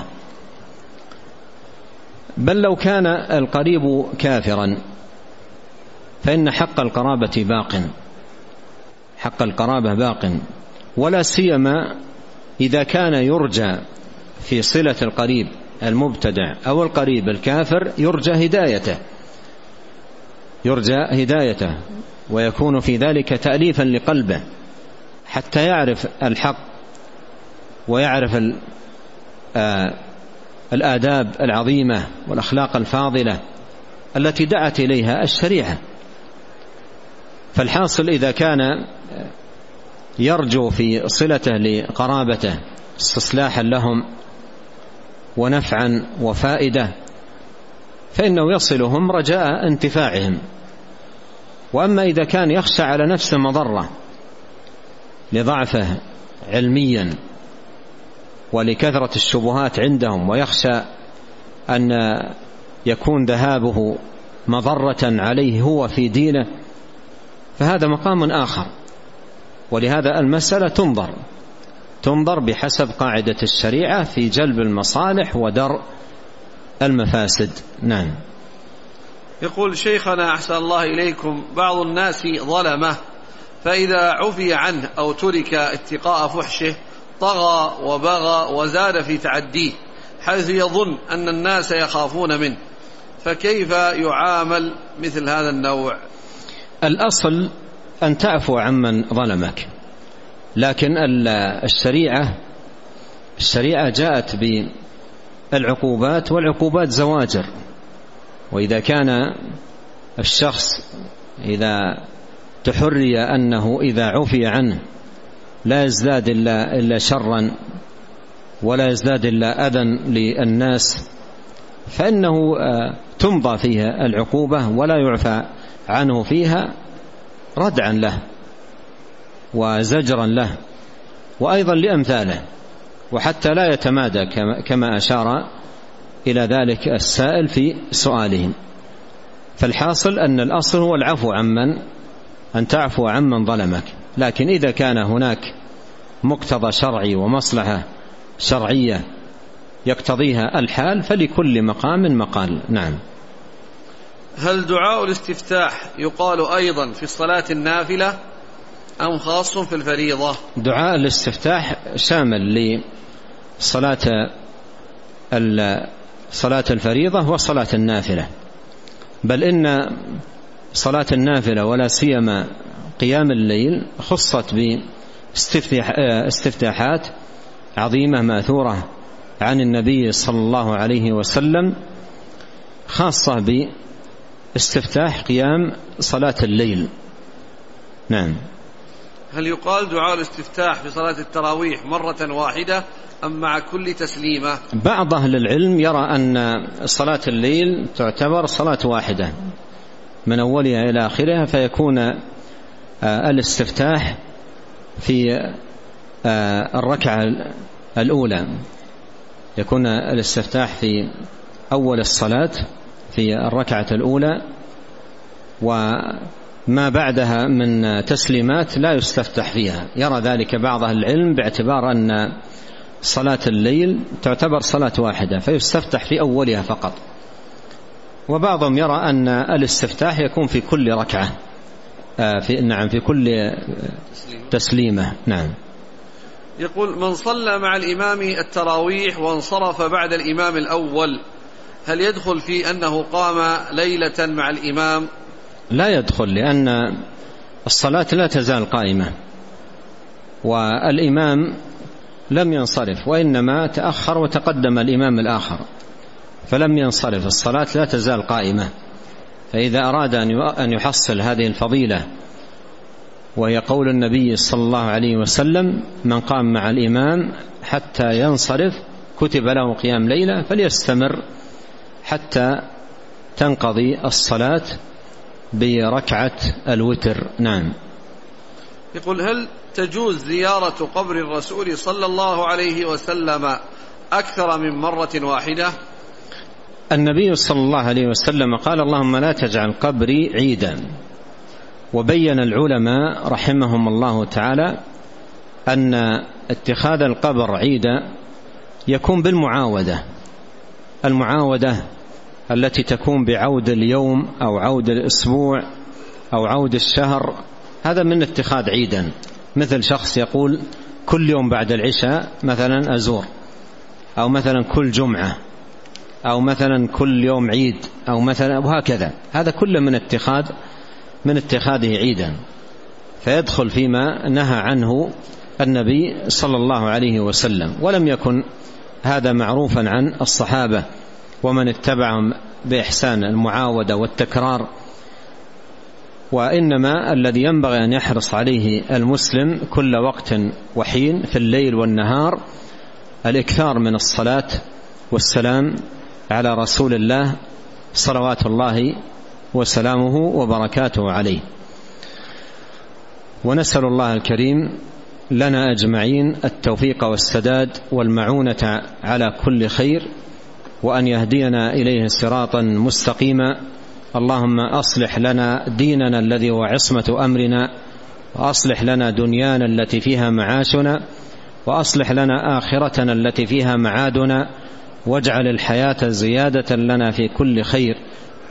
بل لو كان القريب كافرا فإن حق القرابة باق حق القرابة باق ولا سيما إذا كان يرجى في صلة القريب المبتدع أو القريب الكافر يرجى هدايته يرجى هدايته ويكون في ذلك تأليفا لقلبه حتى يعرف الحق ويعرف الآداب العظيمة والأخلاق الفاضلة التي دعت إليها الشريعة. فالحاصل إذا كان يرجو في صلته لقرابته استصلاحا لهم ونفعا وفائدة فإنه يصلهم رجاء انتفاعهم. وأما إذا كان يخشى على نفسه مضرة لضعفه علميا ولكثرة الشبهات عندهم ويخشى أن يكون ذهابه مضرة عليه هو في دينه فهذا مقام آخر. ولهذا المسألة تنظر تنظر بحسب قاعدة الشريعة في جلب المصالح ودرء المفاسد. نعم. يقول شيخنا أحسن الله إليكم، بعض الناس ظلمه، فإذا عفي عنه أو ترك اتقاء فحشه طغى وبغى وزاد في تعديه، حيث يظن أن الناس يخافون منه، فكيف يعامل مثل هذا النوع؟ الأصل أن تعفو عمن ظلمك، لكن الشريعة الشريعة جاءت بالعقوبات، والعقوبات زواجر. وإذا كان الشخص إذا تحري أنه إذا عفي عنه لا يزداد إلا, إلا شرا ولا يزداد إلا أذى للناس، فإنه تمضى فيها العقوبة ولا يعفى عنه فيها ردعا له وزجرا له، وأيضا لأمثاله، وحتى لا يتمادى كما أشار إلى ذلك السائل في سؤالهم. فالحاصل أن الأصل هو العفو عمن أن تعفو عمن ظلمك، لكن إذا كان هناك مقتضى شرعي ومصلحة شرعية يقتضيها الحال فلكل مقام مقال. نعم. هل دعاء الاستفتاح يقال أيضا في الصلاة النافلة أم خاص في الفريضة؟ دعاء الاستفتاح شامل لصلاة صلاة الفريضة وصلاة النافلة، بل إن صلاة النافلة ولا سيما قيام الليل خصت باستفتاحات عظيمة ماثورة عن النبي صلى الله عليه وسلم، خاصة باستفتاح قيام صلاة الليل. نعم. هل يقال دعاء الاستفتاح في صلاة التراويح مرة واحدة أم مع كل تسليمة؟ بعض أهل العلم يرى أن صلاة الليل تعتبر صلاة واحدة من أولها إلى آخرها، فيكون الاستفتاح في الركعة الأولى، يكون الاستفتاح في أول الصلاة في الركعة الأولى، وما بعدها من تسليمات لا يستفتح فيها. يرى ذلك بعض أهل العلم باعتبار أن صلاة الليل تعتبر صلاة واحدة فيستفتح في أولها فقط، وبعضهم يرى أن الاستفتاح يكون في كل ركعة في نعم في كل تسليمة. نعم. يقول من صلى مع الإمام التراويح وانصرف بعد الإمام الأول هل يدخل في أنه قام ليلة مع الإمام؟ لا يدخل، لأن الصلاة لا تزال قائمة والإمام لم ينصرف، وإنما تأخر وتقدم الإمام الآخر فلم ينصرف، الصلاة لا تزال قائمة. فإذا أراد أن يحصل هذه الفضيلة وهي قول النبي صلى الله عليه وسلم من قام مع الإمام حتى ينصرف كتب له قيام ليلة، فليستمر حتى تنقضي الصلاة بركعة الوتر. نعم. يقول هل تجوز زيارة قبر الرسول صلى الله عليه وسلم أكثر من مرة واحدة؟ النبي صلى الله عليه وسلم قال اللهم لا تجعل قبري عيدا. وبين العلماء رحمهم الله تعالى أن اتخاذ القبر عيدا يكون بالمعاودة، المعاودة التي تكون بعود اليوم أو عود الأسبوع أو عود الشهر، هذا من اتخاذ عيدا. مثل شخص يقول كل يوم بعد العشاء مثلا أزور، أو مثلا كل جمعة، أو مثلا كل يوم عيد، أو مثلا وهكذا، هذا كله من اتخاذ من اتخاذه عيدا، فيدخل فيما نهى عنه النبي صلى الله عليه وسلم. ولم يكن هذا معروفا عن الصحابة ومن اتبعهم بإحسان المعاودة والتكرار، وإنما الذي ينبغي أن يحرص عليه المسلم كل وقت وحين في الليل والنهار الإكثار من الصلاة والسلام على رسول الله صلوات الله وسلامه وبركاته عليه. ونسأل الله الكريم لنا أجمعين التوفيق والسداد والمعونة على كل خير، وأن يهدينا إليه صراطا مستقيما. اللهم أصلح لنا ديننا الذي هو عصمة أمرنا، وأصلح لنا دنيانا التي فيها معاشنا، وأصلح لنا آخرتنا التي فيها معادنا، واجعل الحياة زيادة لنا في كل خير،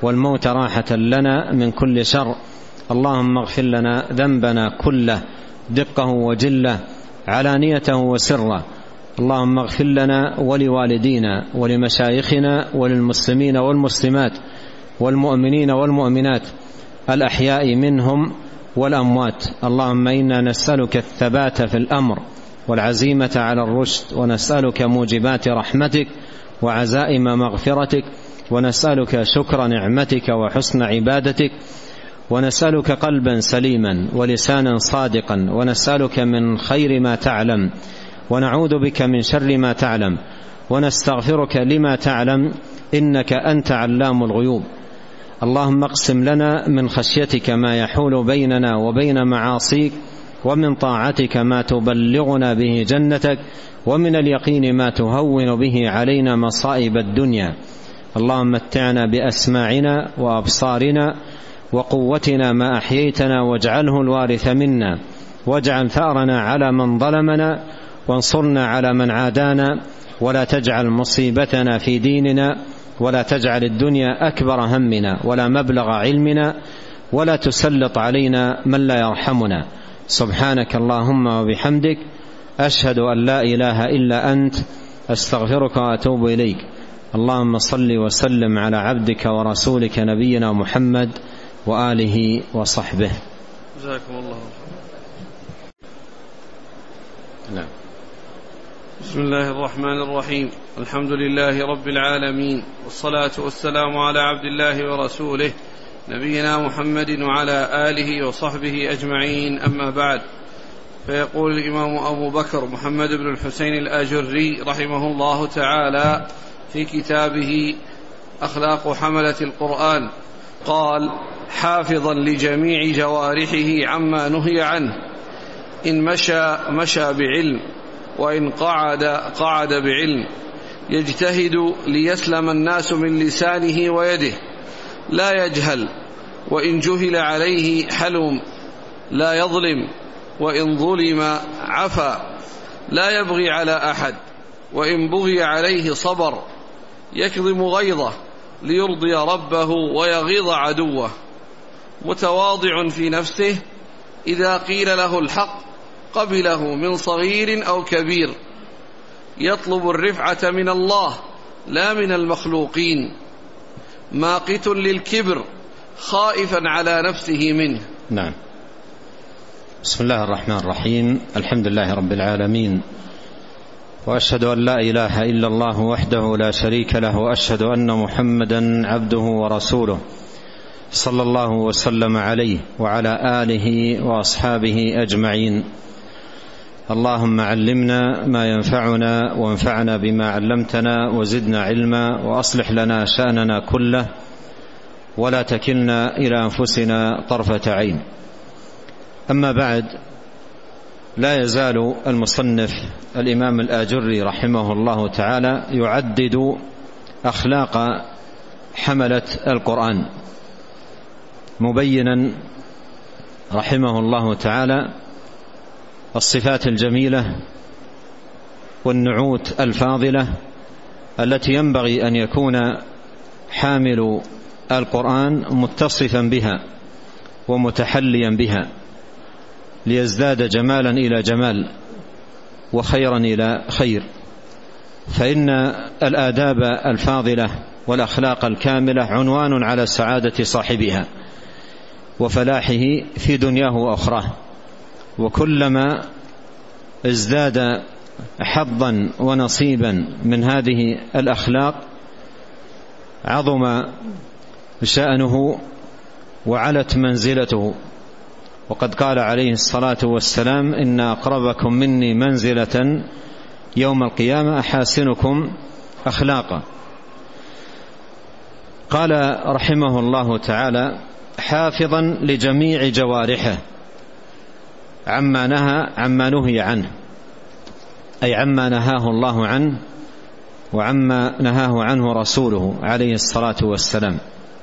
والموت راحة لنا من كل شر. اللهم اغفر لنا ذنبنا كله دقه وجله علانيته وسره. اللهم اغفر لنا ولوالدينا ولمشايخنا وللمسلمين والمسلمات والمؤمنين والمؤمنات الأحياء منهم والأموات. اللهم إنا نسألك الثبات في الأمر والعزيمة على الرشد، ونسألك موجبات رحمتك وعزائم مغفرتك، ونسألك شكر نعمتك وحسن عبادتك، ونسألك قلبا سليما ولسانا صادقا، ونسألك من خير ما تعلم، ونعوذ بك من شر ما تعلم، ونستغفرك لما تعلم، إنك أنت علام الغيوب. اللهم اقسم لنا من خشيتك ما يحول بيننا وبين معاصيك، ومن طاعتك ما تبلغنا به جنتك، ومن اليقين ما تهون به علينا مصائب الدنيا. اللهم متعنا بأسماعنا وأبصارنا وقوتنا ما أحييتنا، واجعله الوارث منا، واجعل ثأرنا على من ظلمنا، وانصرنا على من عادانا، ولا تجعل مصيبتنا في ديننا، ولا تجعل الدنيا أكبر همنا ولا مبلغ علمنا، ولا تسلط علينا من لا يرحمنا. سبحانك اللهم وبحمدك، أشهد أن لا إله إلا أنت، أستغفرك وأتوب إليك. اللهم صل وسلم على عبدك ورسولك نبينا محمد وآله وصحبه. جزاكم الله. نعم. بسم الله الرحمن الرحيم. الحمد لله رب العالمين، والصلاة والسلام على عبد الله ورسوله نبينا محمد وعلى آله وصحبه أجمعين، أما بعد. فيقول الإمام أبو بكر محمد بن الحسين الآجري رحمه الله تعالى في كتابه أخلاق حملة القرآن، قال: حافظا لجميع جوارحه عما نهي عنه، إن مشى مشى بعلم، وإن قعد قعد بعلم، يجتهد ليسلم الناس من لسانه ويده، لا يجهل، وإن جهل عليه حلم، لا يظلم، وإن ظلم عفا، لا يبغي على أحد، وإن بغي عليه صبر، يكظم غيظه ليرضي ربه ويغيظ عدوه، متواضع في نفسه، إذا قيل له الحق قبله من صغير أو كبير، يطلب الرفعة من الله لا من المخلوقين، ماقت للكبر خائفا على نفسه منه. نعم. بسم الله الرحمن الرحيم. الحمد لله رب العالمين، وأشهد أن لا إله إلا الله وحده لا شريك له، وأشهد أن محمدا عبده ورسوله، صلى الله وسلم عليه وعلى آله وأصحابه أجمعين. اللهم علمنا ما ينفعنا، وانفعنا بما علمتنا، وزدنا علما، وأصلح لنا شأننا كله، ولا تكلنا إلى أنفسنا طرفة عين. أما بعد، لا يزال المصنف الإمام الآجري رحمه الله تعالى يعدد أخلاق حملة القرآن، مبينا رحمه الله تعالى الصفات الجميلة والنعوت الفاضلة التي ينبغي أن يكون حامل القرآن متصفا بها ومتحليا بها، ليزداد جمالا إلى جمال وخيرا إلى خير. فإن الآداب الفاضلة والأخلاق الكاملة عنوان على سعادة صاحبها وفلاحه في دنياه وأخراه، وكلما ازداد حظا ونصيبا من هذه الأخلاق عظم شأنه وعلت منزلته. وقد قال عليه الصلاة والسلام: إن أقربكم مني منزلة يوم القيامة أحاسنكم أخلاقا. قال رحمه الله تعالى: حافظا لجميع جوارحه عما نهى عما نهي عنه، أي عما نهاه الله عنه وعما نهاه عنه رسوله عليه الصلاة والسلام.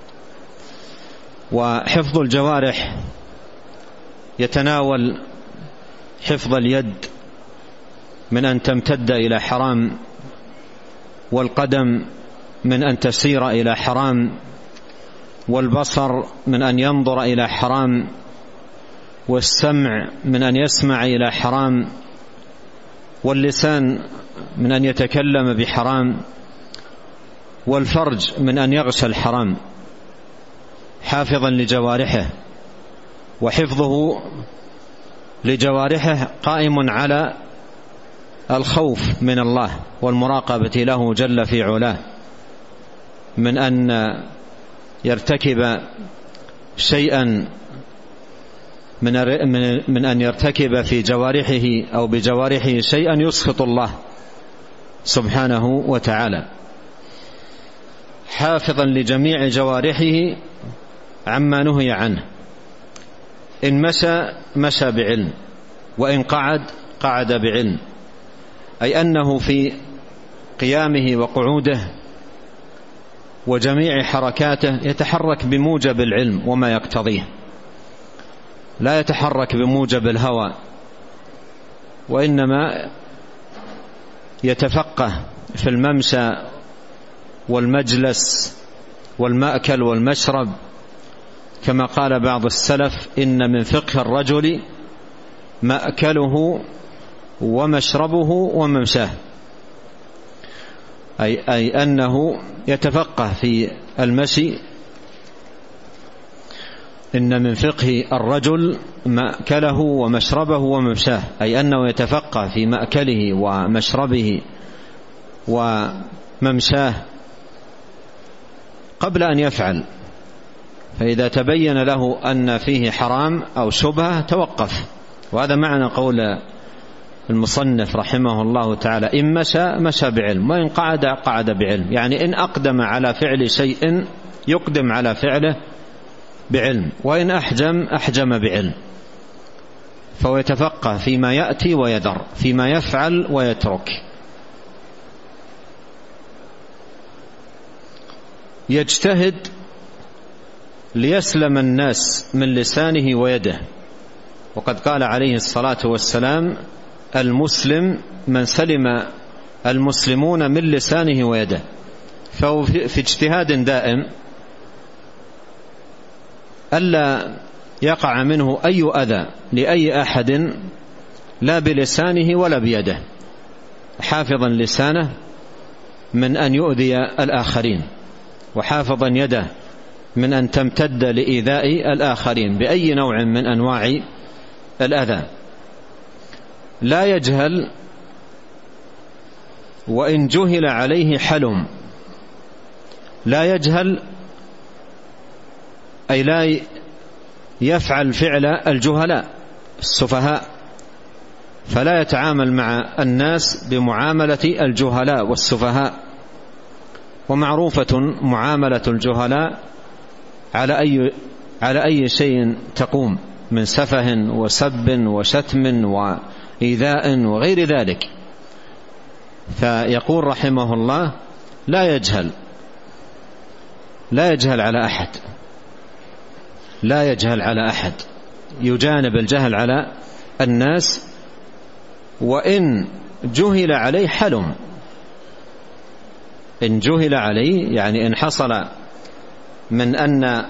وحفظ الجوارح يتناول حفظ اليد من أن تمتد إلى حرام، والقدم من أن تسير إلى حرام، والبصر من أن ينظر إلى حرام، والسمع من أن يسمع إلى حرام، واللسان من أن يتكلم بحرام، والفرج من أن يغشى الحرام، حافظا لجوارحه. وحفظه لجوارحه قائم على الخوف من الله والمراقبة له جل في علاه، من أن يرتكب شيئا من من أن يرتكب في جوارحه أو بجوارحه شيئا يسخط الله سبحانه وتعالى، حافظا لجميع جوارحه عما نهي عنه. إن مشى مشى بعلم، وإن قعد قعد بعلم، أي أنه في قيامه وقعوده وجميع حركاته يتحرك بموجب العلم وما يقتضيه، لا يتحرك بموجب الهوى، وإنما يتفقه في الممشى والمجلس والمأكل والمشرب، كما قال بعض السلف: إن من فقه الرجل مأكله ومشربه وممشاه، أي, أي أنه يتفقه في المشي. إن من فقه الرجل مأكله ومشربه وممشاه، أي أنه يتفقه في مأكله ومشربه وممشاه قبل أن يفعل، فإذا تبين له أن فيه حرام أو شبهة توقف. وهذا معنى قول المصنف رحمه الله تعالى: إن مشى مشى بعلم، وإن قعد قعد بعلم، يعني إن أقدم على فعل شيء يقدم على فعله بعلم، وإن أحجم أحجم بعلم، فهو يتفقه فيما يأتي ويدر، فيما يفعل ويترك. يجتهد ليسلم الناس من لسانه ويده، وقد قال عليه الصلاة والسلام: المسلم من سلم المسلمون من لسانه ويده. فهو في اجتهاد دائم ألا يقع منه أي أذى لأي أحد، لا بلسانه ولا بيده، حافظا لسانه من أن يؤذي الآخرين، وحافظا يده من أن تمتد لإيذاء الآخرين بأي نوع من أنواع الأذى. لا يجهل، وإن جهل عليه حلم. لا يجهل أي لا يفعل فعل الجهلاء السفهاء، فلا يتعامل مع الناس بمعاملة الجهلاء والسفهاء. ومعروفة معاملة الجهلاء على أي على أي شيء تقوم من سفه وسب وشتم وإيذاء وغير ذلك. فيقول رحمه الله: لا يجهل، لا يجهل على أحد، لا يجهل على أحد، يجانب الجهل على الناس. وإن جهل عليه حلم، إن جهل عليه يعني إن حصل من أن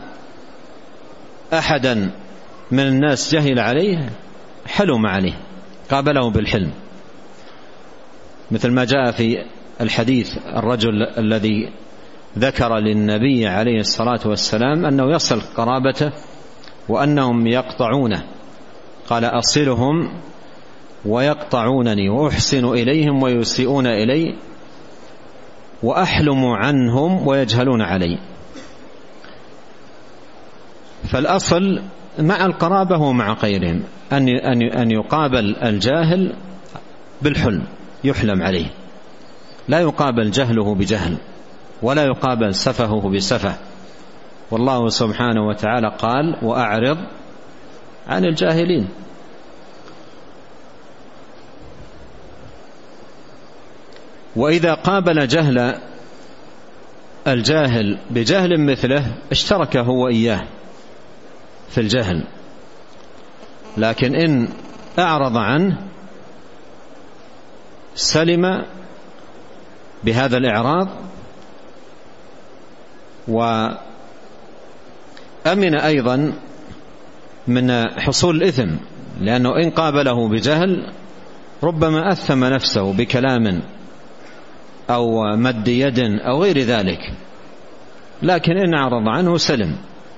أحدا من الناس جهل عليه حلم عليه، قابله بالحلم، مثل ما جاء في الحديث الرجل الذي ذكر للنبي عليه الصلاة والسلام أنه يصل قرابته وأنهم يقطعونه، قال: أصلهم ويقطعونني، وأحسن إليهم ويسيئون إلي، وأحلم عنهم ويجهلون علي. فالأصل مع القرابة ومع غيرهم أن أن يقابل الجاهل بالحلم، يحلم عليه، لا يقابل جهله بجهل، ولا يقابل سفهه بسفه. والله سبحانه وتعالى قال: وأعرض عن الجاهلين. وإذا قابل جهل الجاهل بجهل مثله اشترك هو إياه في الجهل، لكن إن أعرض عنه سلم بهذا الإعراض أمن أيضا من حصول الإثم، لأنه إن قابله بجهل ربما أثم نفسه بكلام أو مد يد أو غير ذلك، لكن إن أعرض عنه سلم.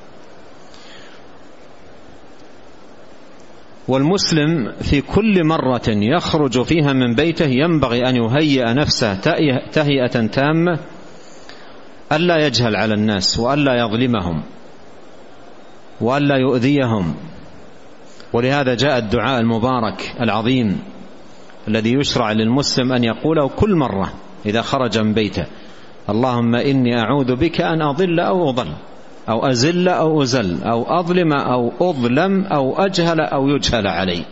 والمسلم في كل مرة يخرج فيها من بيته ينبغي أن يهيئ نفسه تهيئة تامة ألا يجهل على الناس وألا يظلمهم وألا يؤذيهم. ولهذا جاء الدعاء المبارك العظيم الذي يشرع للمسلم أن يقوله كل مرة إذا خرج من بيته: اللهم إني أعوذ بك أن أضل أو أضل أو أزل أو أزل أو أظلم أو أظلم أو أجهل أو يجهل علي.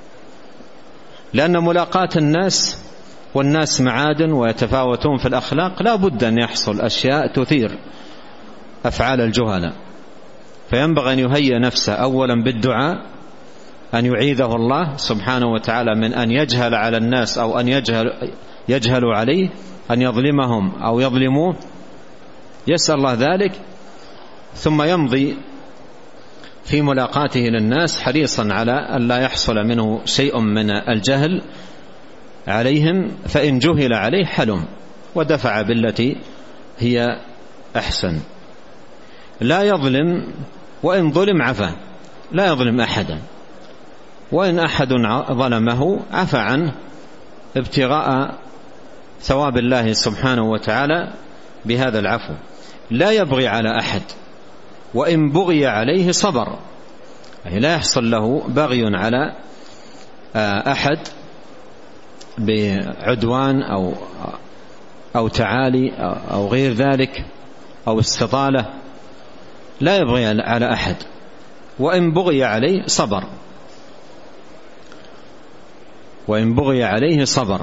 لأن ملاقاة الناس والناس معادن ويتفاوتون في الأخلاق لا بد أن يحصل أشياء تثير أفعال الجهلاء، فينبغي أن يهيئ نفسه أولا بالدعاء أن يعيذه الله سبحانه وتعالى من أن يجهل على الناس أو أن يجهل يجهلوا عليه، أن يظلمهم أو يظلموه، يسأل الله ذلك، ثم يمضي في ملاقاته للناس حريصا على أن لا يحصل منه شيء من الجهل عليهم، فإن جهل عليه حلم ودفع بالتي هي أحسن. لا يظلم، وإن ظلم عفا، لا يظلم أحدا، وإن أحد ظلمه عفا عنه ابتغاء ثواب الله سبحانه وتعالى بهذا العفو. لا يبغي على أحد، وإن بغي عليه صبر، يعني لا يحصل له بغي على أحد بعدوان أو أو تعالي أو غير ذلك أو استطالة، لا يبغي على أحد، وإن بغي عليه صبر، وإن بغي عليه صبر.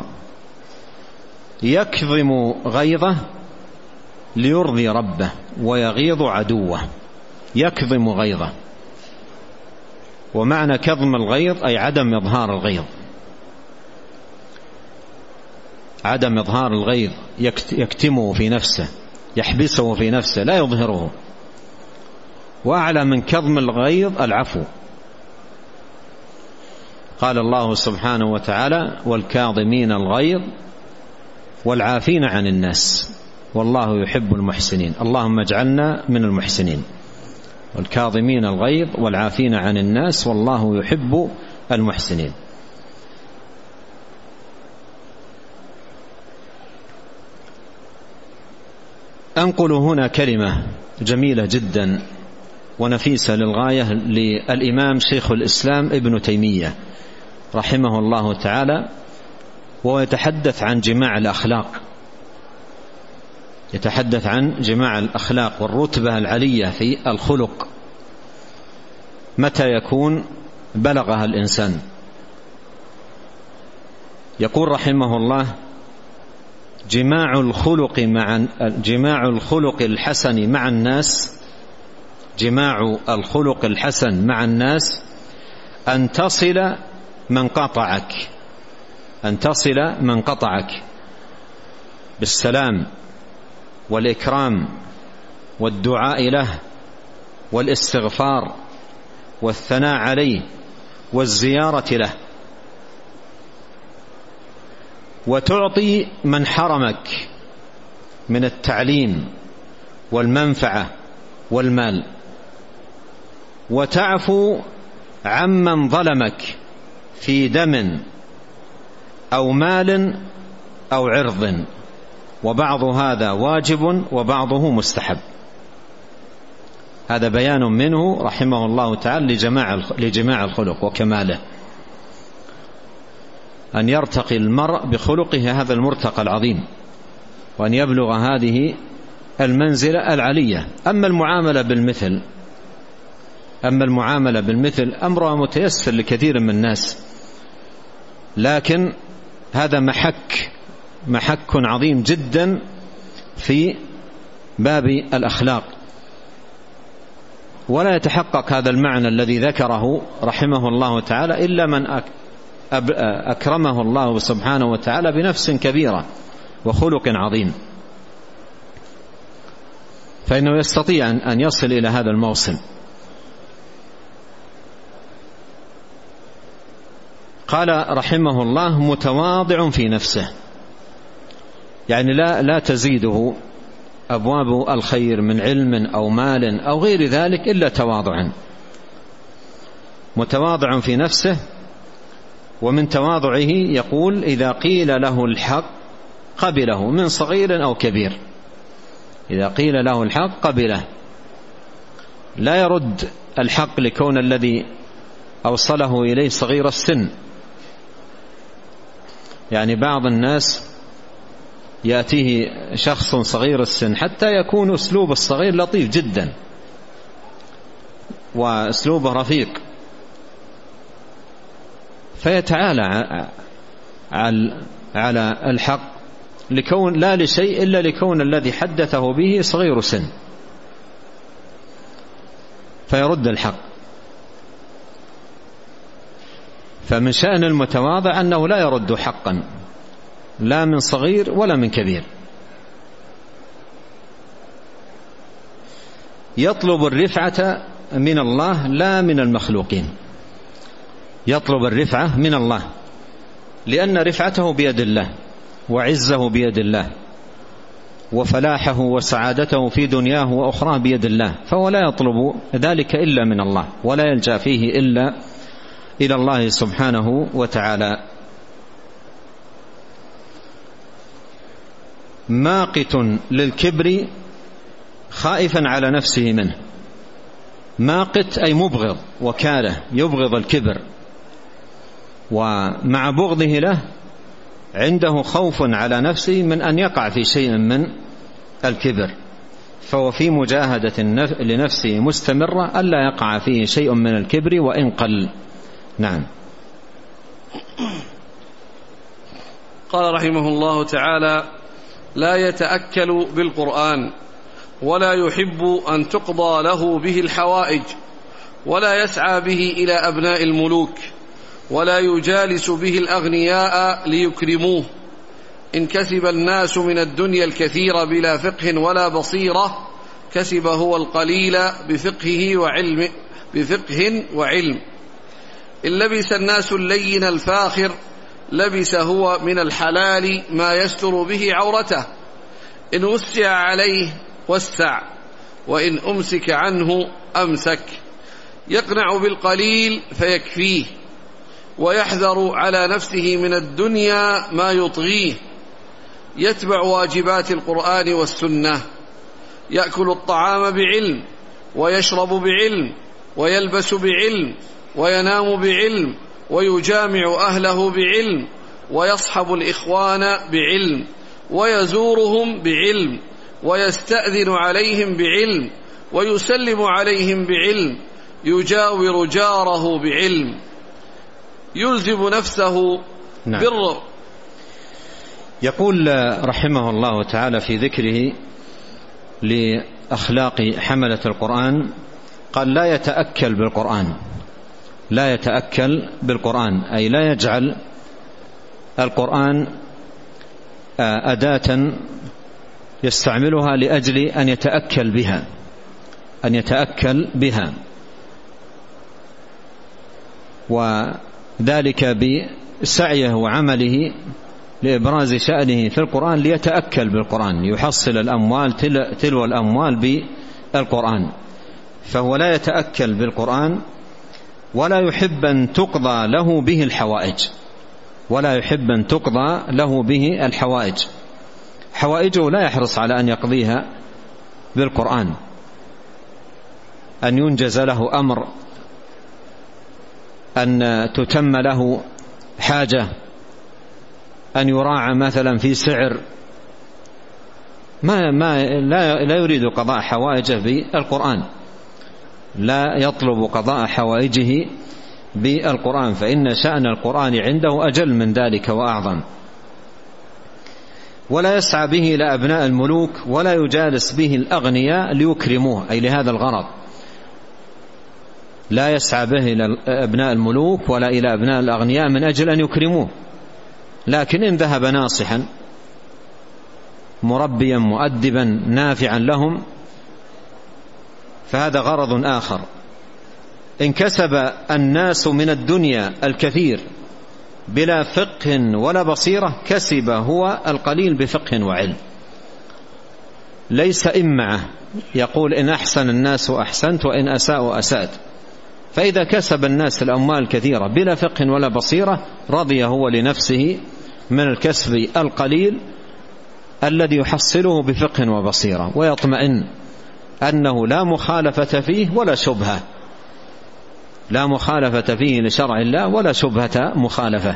يكظم غيظه ليرضي ربه ويغيظ عدوه. يكظم غيظه، ومعنى كظم الغيظ أي عدم إظهار الغيظ، عدم إظهار الغيظ، يكتمه في نفسه، يحبسه في نفسه، لا يظهره. وأعلى من كظم الغيظ العفو. قال الله سبحانه وتعالى: والكاظمين الغيظ والعافين عن الناس والله يحب المحسنين. اللهم اجعلنا من المحسنين. والكاظمين الغيظ والعافين عن الناس والله يحب المحسنين. أنقل هنا كلمة جميلة جدا ونفيسة للغاية للإمام شيخ الإسلام ابن تيمية رحمه الله تعالى، وهو يتحدث عن جماع الأخلاق، يتحدث عن جماع الأخلاق والرتبة العلية في الخلق متى يكون بلغها الإنسان. يقول رحمه الله: جماع الخلق مع جماع الخلق الحسن مع الناس جماع الخلق الحسن مع الناس أن تصل من قطعك أن تصل من قطعك بالسلام والإكرام والدعاء له والاستغفار والثناء عليه والزيارة له، وتعطي من حرمك من التعليم والمنفعة والمال، وتعفو عمن ظلمك في دم أو مال أو عرض، وبعض هذا واجب وبعضه مستحب. هذا بيان منه رحمه الله تعالى لجماع الخلق وكماله، أن يرتقي المرء بخلقه هذا المرتقى العظيم، وأن يبلغ هذه المنزلة العلية. أما المعاملة بالمثل أما المعاملة بالمثل أمرها متيسر لكثير من الناس، لكن هذا محك محك عظيم جدا في باب الأخلاق، ولا يتحقق هذا المعنى الذي ذكره رحمه الله تعالى إلا من أكرمه الله سبحانه وتعالى بنفس كبيرة وخلق عظيم، فإنه يستطيع أن يصل إلى هذا الموصل قال رحمه الله: متواضع في نفسه، يعني لا لا تزيده أبواب الخير من علم أو مال أو غير ذلك إلا تواضعا. متواضع في نفسه، ومن تواضعه يقول: إذا قيل له الحق قبله من صغير أو كبير. إذا قيل له الحق قبله، لا يرد الحق لكون الذي أوصله إليه صغير السن. يعني بعض الناس يأتيه شخص صغير السن حتى يكون أسلوب الصغير لطيف جدا وأسلوبه رفيق، فيتعالى على الحق لكون لا لشيء إلا لكون الذي حدثه به صغير سن، فيرد الحق. فمن شأن المتواضع أنه لا يرد حقا لا من صغير ولا من كبير. يطلب الرفعة من الله لا من المخلوقين. يطلب الرفعة من الله لأن رفعته بيد الله، وعزه بيد الله، وفلاحه وسعادته في دنياه وأخراه بيد الله، فهو لا يطلب ذلك إلا من الله، ولا يلجأ فيه إلا إلى الله سبحانه وتعالى. ماقت للكبر خائفا على نفسه منه. ماقت أي مبغض وكاله، يبغض الكبر، ومع بغضه له عنده خوف على نفسه من أن يقع في شيء من الكبر، فهو في مجاهدة لنفسه مستمرة ألا يقع فيه شيء من الكبر وإن قل. نعم. قال رحمه الله تعالى: لا يتأكل بالقرآن، ولا يحب أن تقضى له به الحوائج، ولا يسعى به إلى أبناء الملوك، ولا يجالس به الأغنياء ليكرموه. إن كسب الناس من الدنيا الكثير بلا فقه ولا بصيرة، كسب هو القليل بفقهه وعلم بفقه وعلم. إن لبس الناس اللين الفاخر، لبس هو من الحلال ما يستر به عورته. إن وسع عليه وسع، وإن أمسك عنه أمسك. يقنع بالقليل فيكفيه، ويحذر على نفسه من الدنيا ما يطغيه. يتبع واجبات القرآن والسنة. يأكل الطعام بعلم، ويشرب بعلم، ويلبس بعلم، وينام بعلم، ويجامع أهله بعلم، ويصحب الإخوان بعلم، ويزورهم بعلم، ويستأذن عليهم بعلم، ويسلم عليهم بعلم، يجاور جاره بعلم، يلزم نفسه نعم. بر. يقول رحمه الله تعالى في ذكره لأخلاق حملة القرآن، قال: لا يتأكل بالقرآن. لا يتأكل بالقرآن أي لا يجعل القرآن أداة يستعملها لأجل أن يتأكل بها أن يتأكل بها وذلك بسعيه وعمله لإبراز شأنه في القرآن ليتأكل بالقرآن، يحصل الأموال تلو الأموال بالقرآن. فهو لا يتأكل بالقرآن، ولا يحب أن تقضى له به الحوائج ولا يحب أن تقضى له به الحوائج حوائجه لا يحرص على أن يقضيها بالقرآن، أن ينجز له أمر، أن تتم له حاجة، أن يراعى مثلا في سعر، ما ما لا لا يريد قضاء حوائجه بالقرآن، لا يطلب قضاء حوائجه بالقرآن، فإن شأن القرآن عنده أجل من ذلك وأعظم. ولا يسعى به إلى أبناء الملوك، ولا يجالس به الأغنياء ليكرموه، أي لهذا الغرض. لا يسعى به إلى أبناء الملوك ولا إلى أبناء الأغنياء من أجل أن يكرموه، لكن إن ذهب ناصحا مربيا مؤدبا نافعا لهم فهذا غرض آخر. إن كسب الناس من الدنيا الكثير بلا فقه ولا بصيرة كسب هو القليل بفقه وعلم. ليس إمعة يقول إن أحسن الناس أحسنت وإن أساءوا أسأت. فإذا كسب الناس الأموال كثيرة بلا فقه ولا بصيرة رضي هو لنفسه من الكسب القليل الذي يحصله بفقه وبصيرة، ويطمئن أنه لا مخالفة فيه ولا شبهة، لا مخالفة فيه لشرع الله ولا شبهة مخالفة.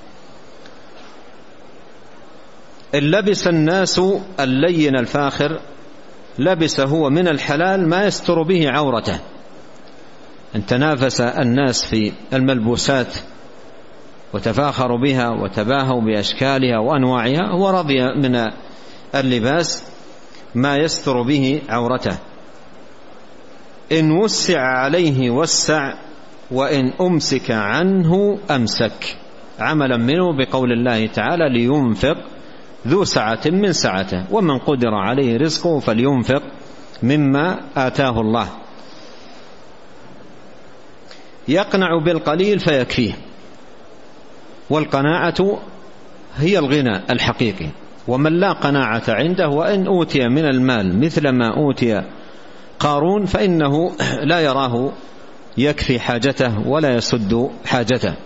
إن لبس الناس اللين الفاخر لبس هو من الحلال ما يستر به عورته. أن تنافس الناس في الملبوسات وتفاخروا بها وتباهوا بأشكالها وأنواعها، هو رضي من اللباس ما يستر به عورته. إن وسع عليه وسع وإن أمسك عنه أمسك، عملا منه بقول الله تعالى لينفق ذو سعة من سعته ومن قدر عليه رزقه فلينفق مما آتاه الله. يقنع بالقليل فيكفيه، والقناعة هي الغنى الحقيقي. ومن لا قناعة عنده وإن أوتي من المال مثل ما أوتي قارون فإنه لا يراه يكفي حاجته ولا يسد حاجته.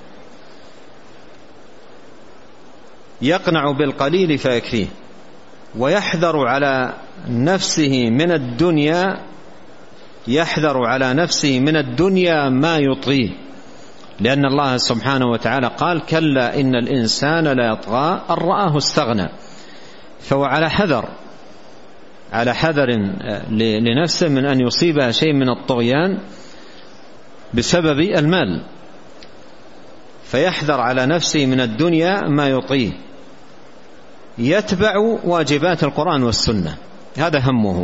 يقنع بالقليل فيكفيه، ويحذر على نفسه من الدنيا يحذر على نفسه من الدنيا ما يطغيه، لأن الله سبحانه وتعالى قال كلا إن الإنسان لا يطغى أن رآه استغنى. فهو على حذر على حذر لنفسه من أن يصيبها شيء من الطغيان بسبب المال، فيحذر على نفسه من الدنيا ما يطغيه. يتبع واجبات القرآن والسنة، هذا همه،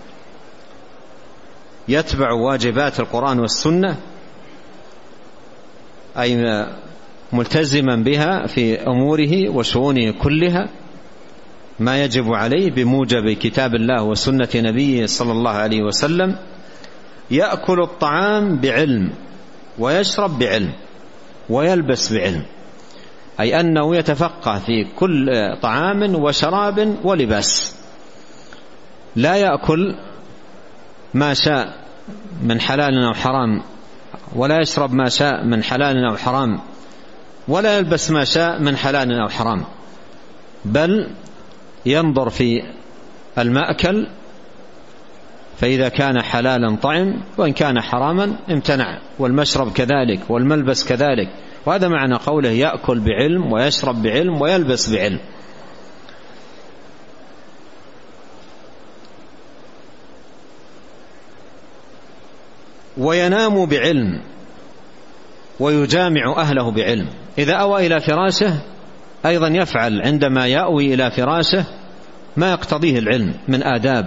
يتبع واجبات القرآن والسنة أي ملتزما بها في أموره وشؤونه كلها، ما يجب عليه بموجب كتاب الله وسنة نبيه صلى الله عليه وسلم. يأكل الطعام بعلم ويشرب بعلم ويلبس بعلم، أي أنه يتفقه في كل طعام وشراب ولباس، لا يأكل ما شاء من حلال أو حرام، ولا يشرب ما شاء من حلال أو حرام، ولا يلبس ما شاء من حلال أو حرام، بل ينظر في المأكل فإذا كان حلالا طعم وإن كان حراما امتنع، والمشرب كذلك والملبس كذلك. وهذا معنى قوله يأكل بعلم ويشرب بعلم ويلبس بعلم. وينام بعلم ويجامع أهله بعلم. إذا أوى إلى فراشه أيضا يفعل عندما يأوي إلى فراشه ما يقتضيه العلم من آداب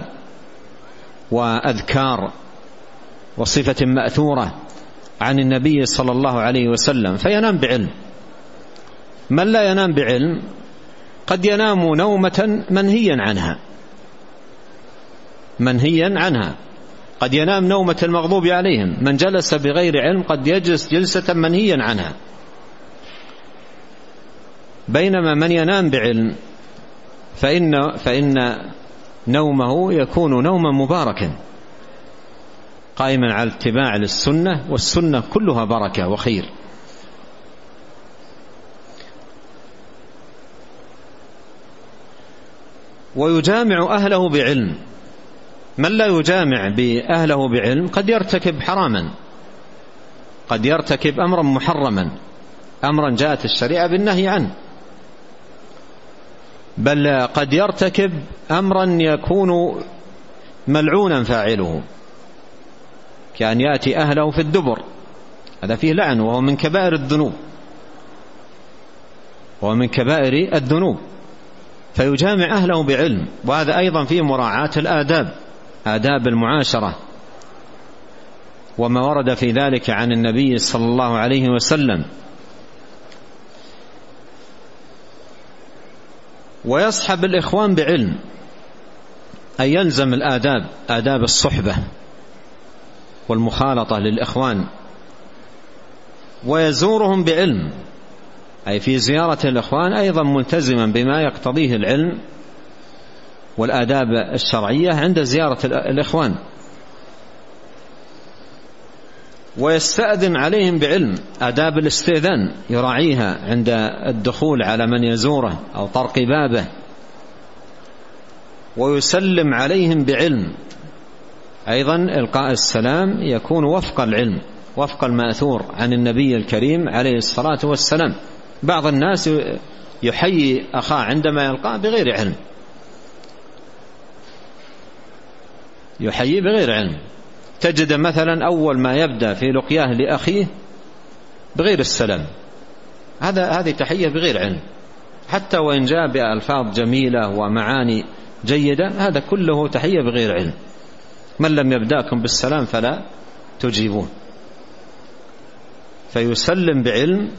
وأذكار وصفة مأثورة عن النبي صلى الله عليه وسلم، فينام بعلم. من لا ينام بعلم قد ينام نومة منهيا عنها منهيا عنها قد ينام نومة المغضوب عليهم. من جلس بغير علم قد يجلس جلسة منهيا عنها، بينما من ينام بعلم فإن, فإن نومه يكون نوما مباركا قائما على اتباع للسنة، والسنة كلها بركة وخير. ويجامع أهله بعلم. من لا يجامع بأهله بعلم قد يرتكب حراما، قد يرتكب أمرا محرما، أمرا جاءت الشريعة بالنهي عنه، بل قد يرتكب أمرا يكون ملعونا فاعله، كأن يأتي أهله في الدبر، هذا فيه لعن وهو من كبائر الذنوب وهو من كبائر الذنوب. فيجامع أهله بعلم، وهذا أيضا فيه مراعاة الآداب، آداب المعاشرة، وما ورد في ذلك عن النبي صلى الله عليه وسلم. ويصحب الإخوان بعلم، أي يلزم الآداب، آداب الصحبة والمخالطة للإخوان. ويزورهم بعلم، أي في زيارة الإخوان أيضا ملتزما بما يقتضيه العلم والآداب الشرعية عند زيارة الإخوان، ويستأذن عليهم بعلم، آداب الاستئذان يراعيها عند الدخول على من يزوره أو طرق بابه، ويسلم عليهم بعلم. أيضا إلقاء السلام يكون وفق العلم، وفق المأثور عن النبي الكريم عليه الصلاة والسلام. بعض الناس يحيي أخاه عندما يلقاه بغير علم، يحيي بغير علم، تجد مثلا أول ما يبدأ في لقياه لأخيه بغير السلام، هذا هذه تحية بغير علم، حتى وإن جاء بألفاظ جميلة ومعاني جيدة، هذا كله تحية بغير علم. من لم يبدأكم بالسلام فلا تجيبون. فيسلم بعلم،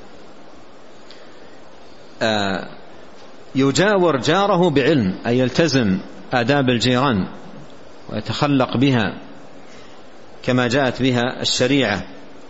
آه يجاور جاره بعلم، أي يلتزم آداب الجيران ويتخلق بها كما جاءت بها الشريعة.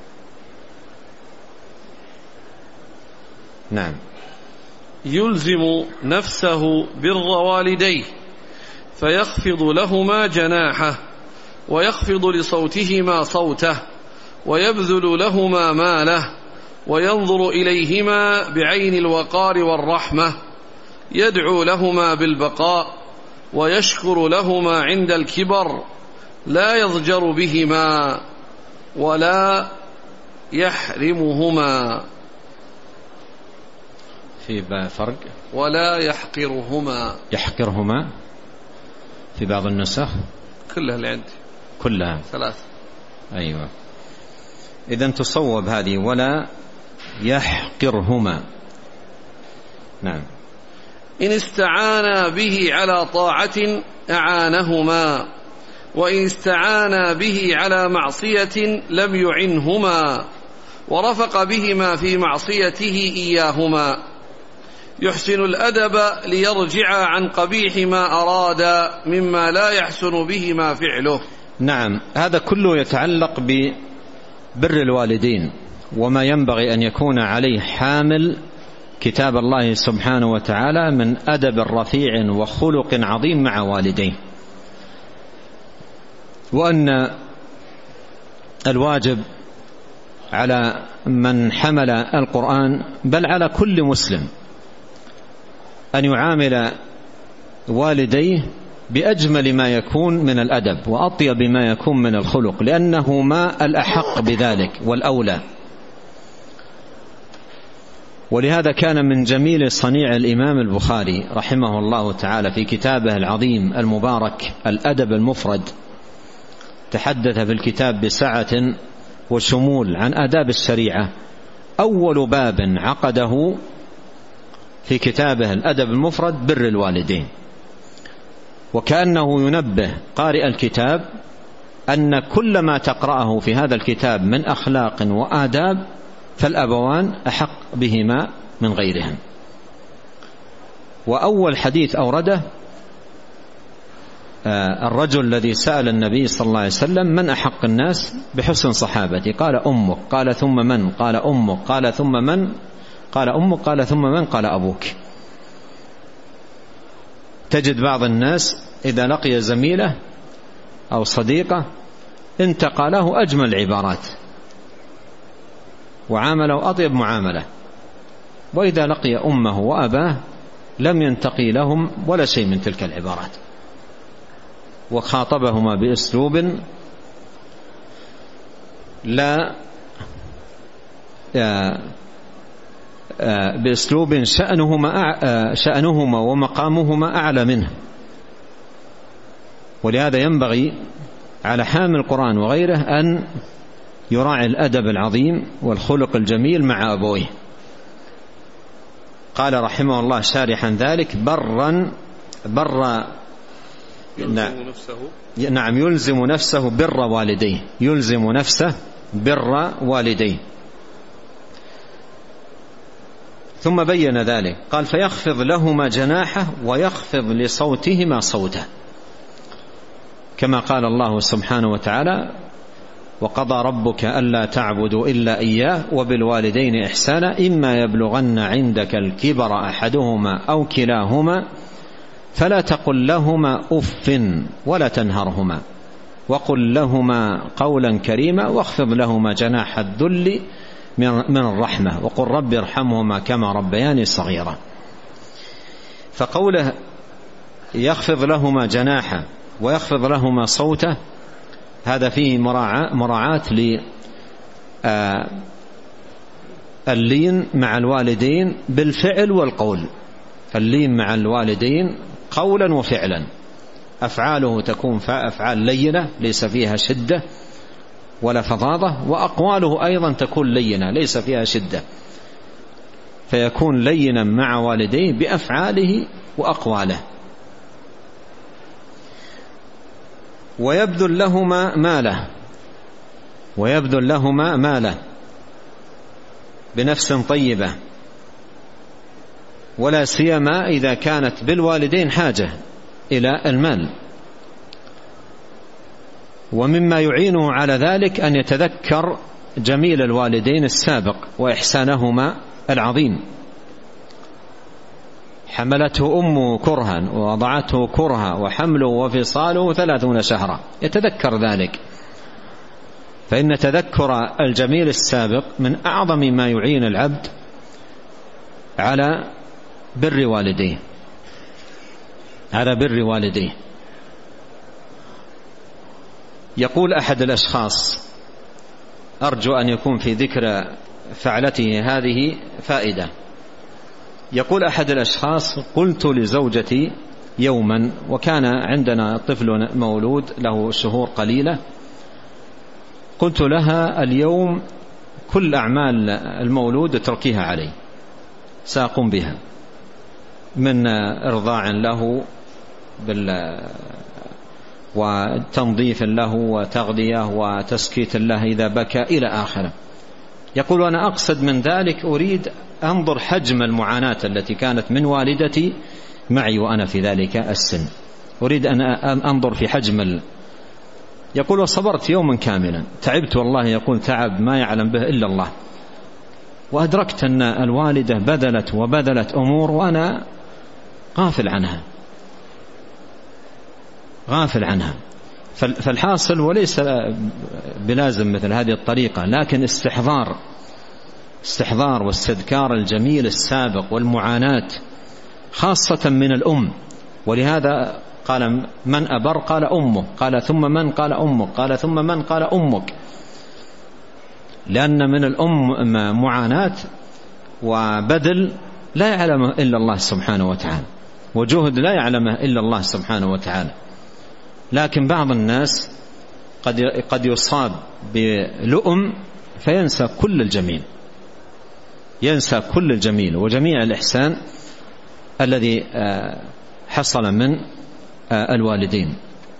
نعم. يلزم نفسه بر والديه فيخفض لهما جناحه ويخفض لصوتهما صوته ويبذل لهما ماله وينظر إليهما بعين الوقار والرحمة، يدعو لهما بالبقاء ويشكر لهما عند الكبر، لا يضجر بهما ولا يحرمهما. في فرق ولا يحقرهما. يحقرهما في بعض النسخ كلها اللي عندي كلها ثلاث. أيوة، إذن تصوب هذه ولا يحقرهما. نعم. إن استعانا به على طاعة أعانهما، وإن استعانا به على معصية لم يعنهما، ورفق بهما في معصيته إياهما. يحسن الأدب ليرجع عن قبيح ما أراد مما لا يحسن بهما فعله. نعم، هذا كله يتعلق ببر الوالدين وما ينبغي أن يكون عليه حامل كتاب الله سبحانه وتعالى من أدب رفيع وخلق عظيم مع والديه، وأن الواجب على من حمل القرآن بل على كل مسلم أن يعامل والديه بأجمل ما يكون من الأدب وأطيب ما يكون من الخلق، لأنه ما الأحق بذلك والأولى. ولهذا كان من جميل صنيع الإمام البخاري رحمه الله تعالى في كتابه العظيم المبارك الأدب المفرد، تحدث في الكتاب بسعة وشمول عن آداب الشريعة. أول باب عقده في كتابه الأدب المفرد بر الوالدين، وكأنه ينبه قارئ الكتاب أن كل ما تقرأه في هذا الكتاب من أخلاق وآداب فالأبوان أحق بهما من غيرهم. وأول حديث أورده الرجل الذي سأل النبي صلى الله عليه وسلم من أحق الناس بحسن صحابتي؟ قال أمك. قال ثم من؟ قال أمك. قال ثم من؟ قال أمك. قال ثم من؟ قال أبوك. تجد بعض الناس إذا لقي زميله أو صديقه انتقى له أجمل العبارات وعامله أطيب معاملة، وإذا لقي أمه وأباه لم ينتقي لهم ولا شيء من تلك العبارات، وخاطبهما بأسلوب لا بأسلوب شأنهما شأنهما ومقامهما أعلى منه. ولهذا ينبغي على حامل القرآن وغيره أن يراعي الأدب العظيم والخلق الجميل مع أبويه. قال رحمه الله شارحا ذلك برا برا يلزم نفسه نعم يلزم نفسه بر والديه، يلزم نفسه بر والديه. ثم بين ذلك قال فيخفض لهما جناحه ويخفض لصوتهما صوته، كما قال الله سبحانه وتعالى وقضى ربك ألا تعبدوا إلا إياه وبالوالدين إحسانا إما يبلغن عندك الكبر أحدهما أو كلاهما فلا تقل لهما أف ولا تنهرهما وقل لهما قولا كريما واخفض لهما جناح الذل من الرحمة وقل رب ارحمهما كما ربياني صغيرا. فقوله يخفض لهما جناحا ويخفض لهما صوته هذا فيه مراعاة لللين مع الوالدين بالفعل والقول. اللين مع الوالدين قولا وفعلا، أفعاله تكون أفعال لينة ليس فيها شدة ولا فظاظة، وأقواله أيضا تكون لينة ليس فيها شدة، فيكون لينا مع والديه بأفعاله وأقواله. ويبذل لهما ماله ويبذل لهما ماله بنفس طيبة، ولا سيما إذا كانت بالوالدين حاجة إلى المال. ومما يعينه على ذلك أن يتذكر جميل الوالدين السابق وإحسانهما العظيم. حملته أمه كرها ووضعته كرها وحمله وفصاله ثلاثون شهرا، يتذكر ذلك، فإن تذكر الجميل السابق من أعظم ما يعين العبد على بر والديه على بر والديه. يقول أحد الأشخاص، أرجو أن يكون في ذكر فعلته هذه فائدة، يقول أحد الأشخاص: قلت لزوجتي يوما، وكان عندنا طفل مولود له شهور قليلة، قلت لها: اليوم كل أعمال المولود اتركيها علي، سأقوم بها من إرضاع له وتنظيف له وتغذية وتسكيت له إذا بكى إلى آخره. يقول: أنا أقصد من ذلك أريد أنظر حجم المعاناة التي كانت من والدتي معي وأنا في ذلك السن، أريد أن أنظر في حجم ال... يقول: وصبرت يوما كاملا، تعبت والله، يقول تعب ما يعلم به إلا الله، وأدركت أن الوالدة بذلت وبذلت أمور وأنا غافل عنها غافل عنها فالحاصل وليس بلازم مثل هذه الطريقة، لكن استحضار استحضار واستذكار الجميل السابق والمعاناة خاصة من الأم. ولهذا قال: من أبر؟ قال أمه، قال ثم من؟ قال أمك، قال ثم من؟ قال أمك، لأن من الأم معاناة وبذل لا يعلمه إلا الله سبحانه وتعالى، وجهد لا يعلمه إلا الله سبحانه وتعالى. لكن بعض الناس قد قد يصاب بلؤم فينسى كل الجميل، ينسى كل الجميل وجميع الإحسان الذي حصل من الوالدين.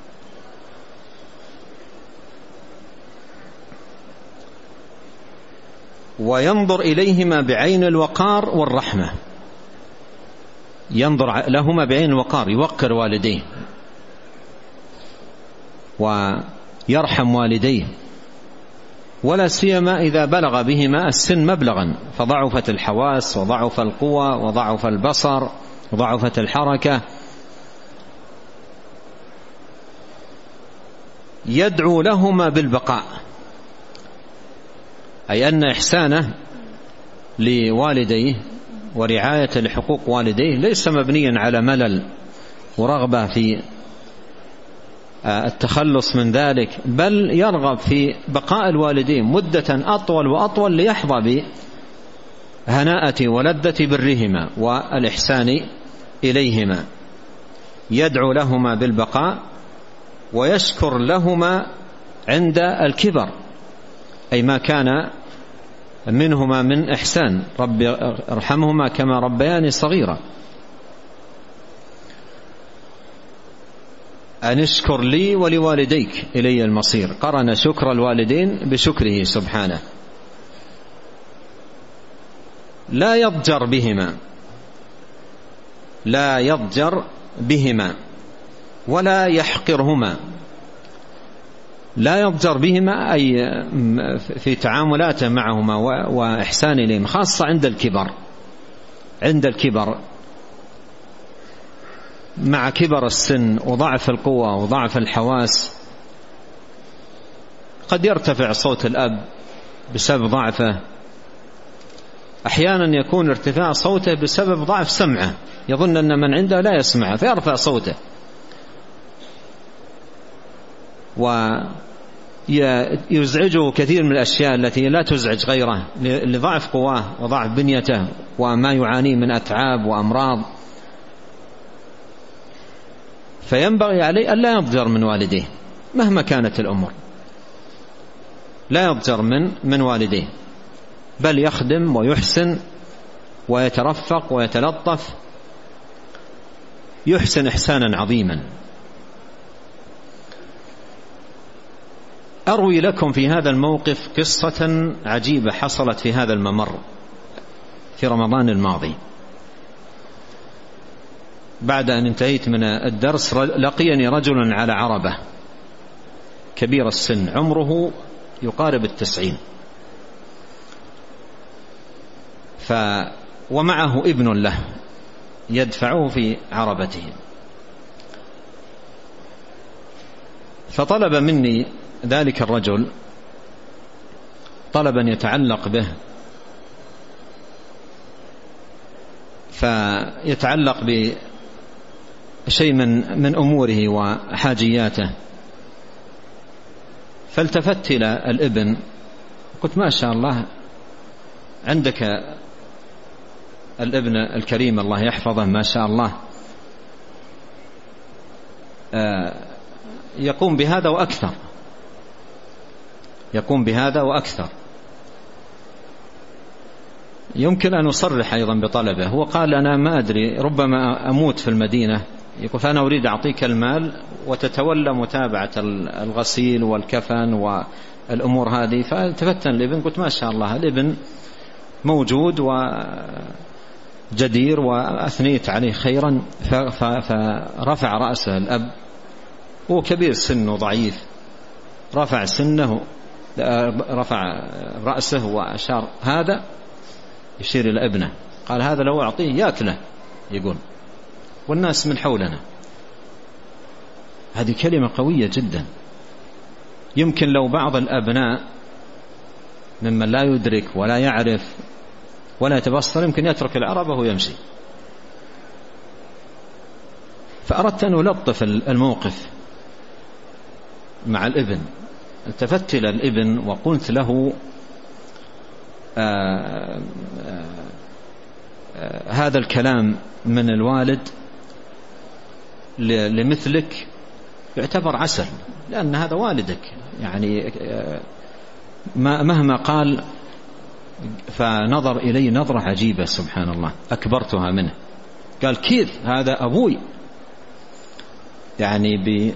وينظر إليهما بعين الوقار والرحمة، ينظر لهما بعين الوقار، يوقر والديه ويرحم والديه، ولا سيما إذا بلغ بهما السن مبلغا فضعفت الحواس وضعف القوى وضعف البصر وضعفت الحركة. يدعو لهما بالبقاء، أي أن إحسانه لوالديه ورعاية لحقوق والديه ليس مبنيا على ملل ورغبة في التخلص من ذلك، بل يرغب في بقاء الوالدين مدة أطول وأطول ليحظى بهناءة ولذة برهما والإحسان إليهما. يدعو لهما بالبقاء ويشكر لهما عند الكبر، أي ما كان منهما من إحسان، رب ارحمهما كما ربياني صغيرا. أن اشكر لي ولوالديك إلي المصير، قرن شكر الوالدين بشكره سبحانه. لا يضجر بهما لا يضجر بهما ولا يحقرهما، لا يضجر بهما أي في تعاملاته معهما وإحسان إليهم، خاصة عند الكبر عند الكبر مع كبر السن وضعف القوة وضعف الحواس. قد يرتفع صوت الأب بسبب ضعفه، أحيانا يكون ارتفاع صوته بسبب ضعف سمعه، يظن أن من عنده لا يسمعه فيرفع صوته، ويزعجه كثير من الأشياء التي لا تزعج غيره لضعف قواه وضعف بنيته وما يعانيه من أتعاب وأمراض. فينبغي عليه أن لا يضجر من والديه مهما كانت الأمور، لا يضجر من من والديه، بل يخدم ويحسن ويترفق ويتلطف، يحسن إحسانا عظيما. أروي لكم في هذا الموقف قصة عجيبة حصلت في هذا الممر في رمضان الماضي. بعد أن انتهيت من الدرس لقيني رجل على عربة كبير السن، عمره يقارب التسعين، ف ومعه ابن له يدفعه في عربته. فطلب مني ذلك الرجل طلبا يتعلق به، فيتعلق بشيء من من أموره وحاجياته. فالتفت إلى الابن قلت: ما شاء الله عندك الابن الكريم الله يحفظه ما شاء الله يقوم بهذا وأكثر، يقوم بهذا وأكثر. يمكن أن أصرح أيضا بطلبه. هو قال: أنا ما أدري، ربما أموت في المدينة، يقول فأنا أريد أعطيك المال وتتولى متابعة الغسيل والكفن والأمور هذه. فالتفتن الابن قلت: ما شاء الله الابن موجود وجدير، وأثنيت عليه خيرا. فرفع رأسه الأب، هو كبير سنه ضعيف، رفع سنه رفع رأسه وأشار، هذا يشير إلى ابنه، قال: هذا لو أعطيه يأكله، يقول، والناس من حولنا. هذه كلمة قوية جدا. يمكن لو بعض الأبناء ممن لا يدرك ولا يعرف ولا يتبصر يمكن يترك العربة ويمشي. فأردت أن ألطف الموقف مع الابن. التفت إلى الابن وقلت له: آآ آآ هذا الكلام من الوالد لمثلك يعتبر عسل، لأن هذا والدك، يعني مهما قال. فنظر إلي نظرة عجيبة سبحان الله، أكبرتها منه. قال: كيف هذا أبوي؟ يعني ب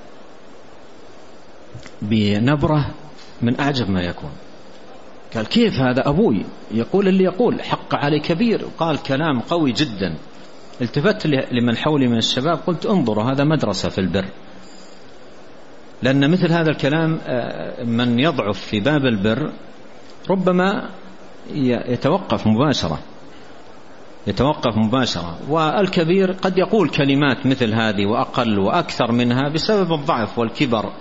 بنبرة من أعجب ما يكون. قال: كيف هذا أبوي يقول اللي يقول، حق علي كبير. وقال كلام قوي جدا. التفت لمن حولي من الشباب قلت: انظروا، هذا مدرسة في البر. لأن مثل هذا الكلام من يضعف في باب البر ربما يتوقف مباشرة يتوقف مباشرة والكبير قد يقول كلمات مثل هذه وأقل وأكثر منها بسبب الضعف والكبر.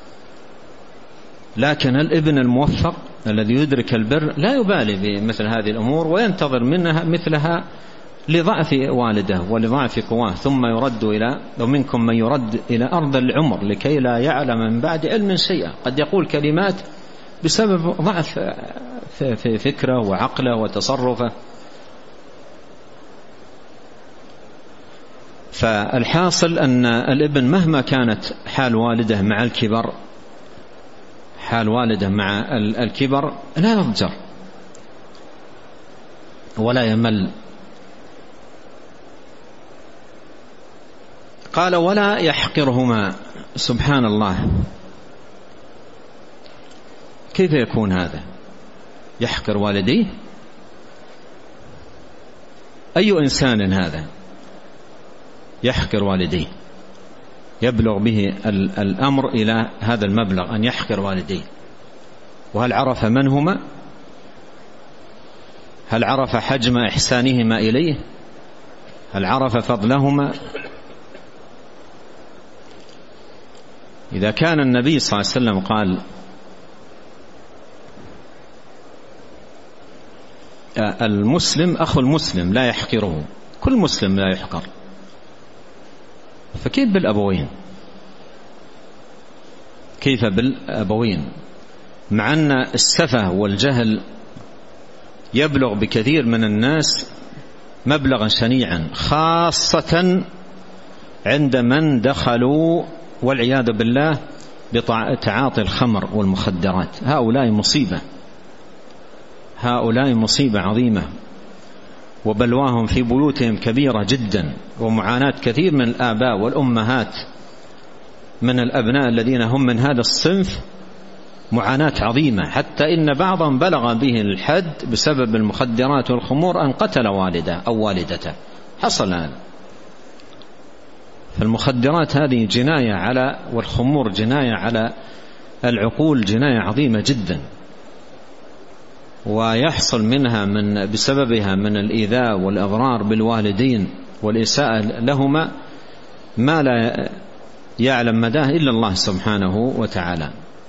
لكن الابن الموفق الذي يدرك البر لا يبالي بمثل هذه الأمور وينتظر منها مثلها لضعف والده ولضعف قواه، ثم يرد إلى ومنكم من يرد إلى أرض العمر لكي لا يعلم من بعد علم شيئا. قد يقول كلمات بسبب ضعف في فكره وعقله وتصرفه. فالحاصل أن الابن مهما كانت حال والده مع الكبر حال والده مع الكبر لا يضجر ولا يمل. قال: ولا يحقرهما. سبحان الله، كيف يكون هذا؟ يحقر والديه؟ أي إنسان هذا يحقر والديه؟ يبلغ به الأمر إلى هذا المبلغ أن يحقر والديه؟ وهل عرف من هما؟ هل عرف حجم إحسانهما إليه؟ هل عرف فضلهما؟ إذا كان النبي صلى الله عليه وسلم قال المسلم أخو المسلم لا يحقره، كل مسلم لا يحقر، فكيف بالأبوين؟ كيف بالأبوين؟ مع أن السفه والجهل يبلغ بكثير من الناس مبلغا شنيعا، خاصة عند من دخلوا والعياذ بالله بتعاطي الخمر والمخدرات. هؤلاء مصيبة، هؤلاء مصيبة عظيمة، وبلواهم في بيوتهم كبيرة جدا، ومعاناة كثير من الآباء والأمهات من الأبناء الذين هم من هذا الصنف معاناة عظيمة، حتى إن بعضهم بلغ به الحد بسبب المخدرات والخمور أن قتل والده أو والدته، حصل هذا. فالمخدرات هذه جناية على، والخمور جناية على العقول، جناية عظيمة جدا، ويحصل منها من بسببها من الإيذاء والإضرار بالوالدين والإساءة لهما ما لا يعلم مداه إلا الله سبحانه وتعالى.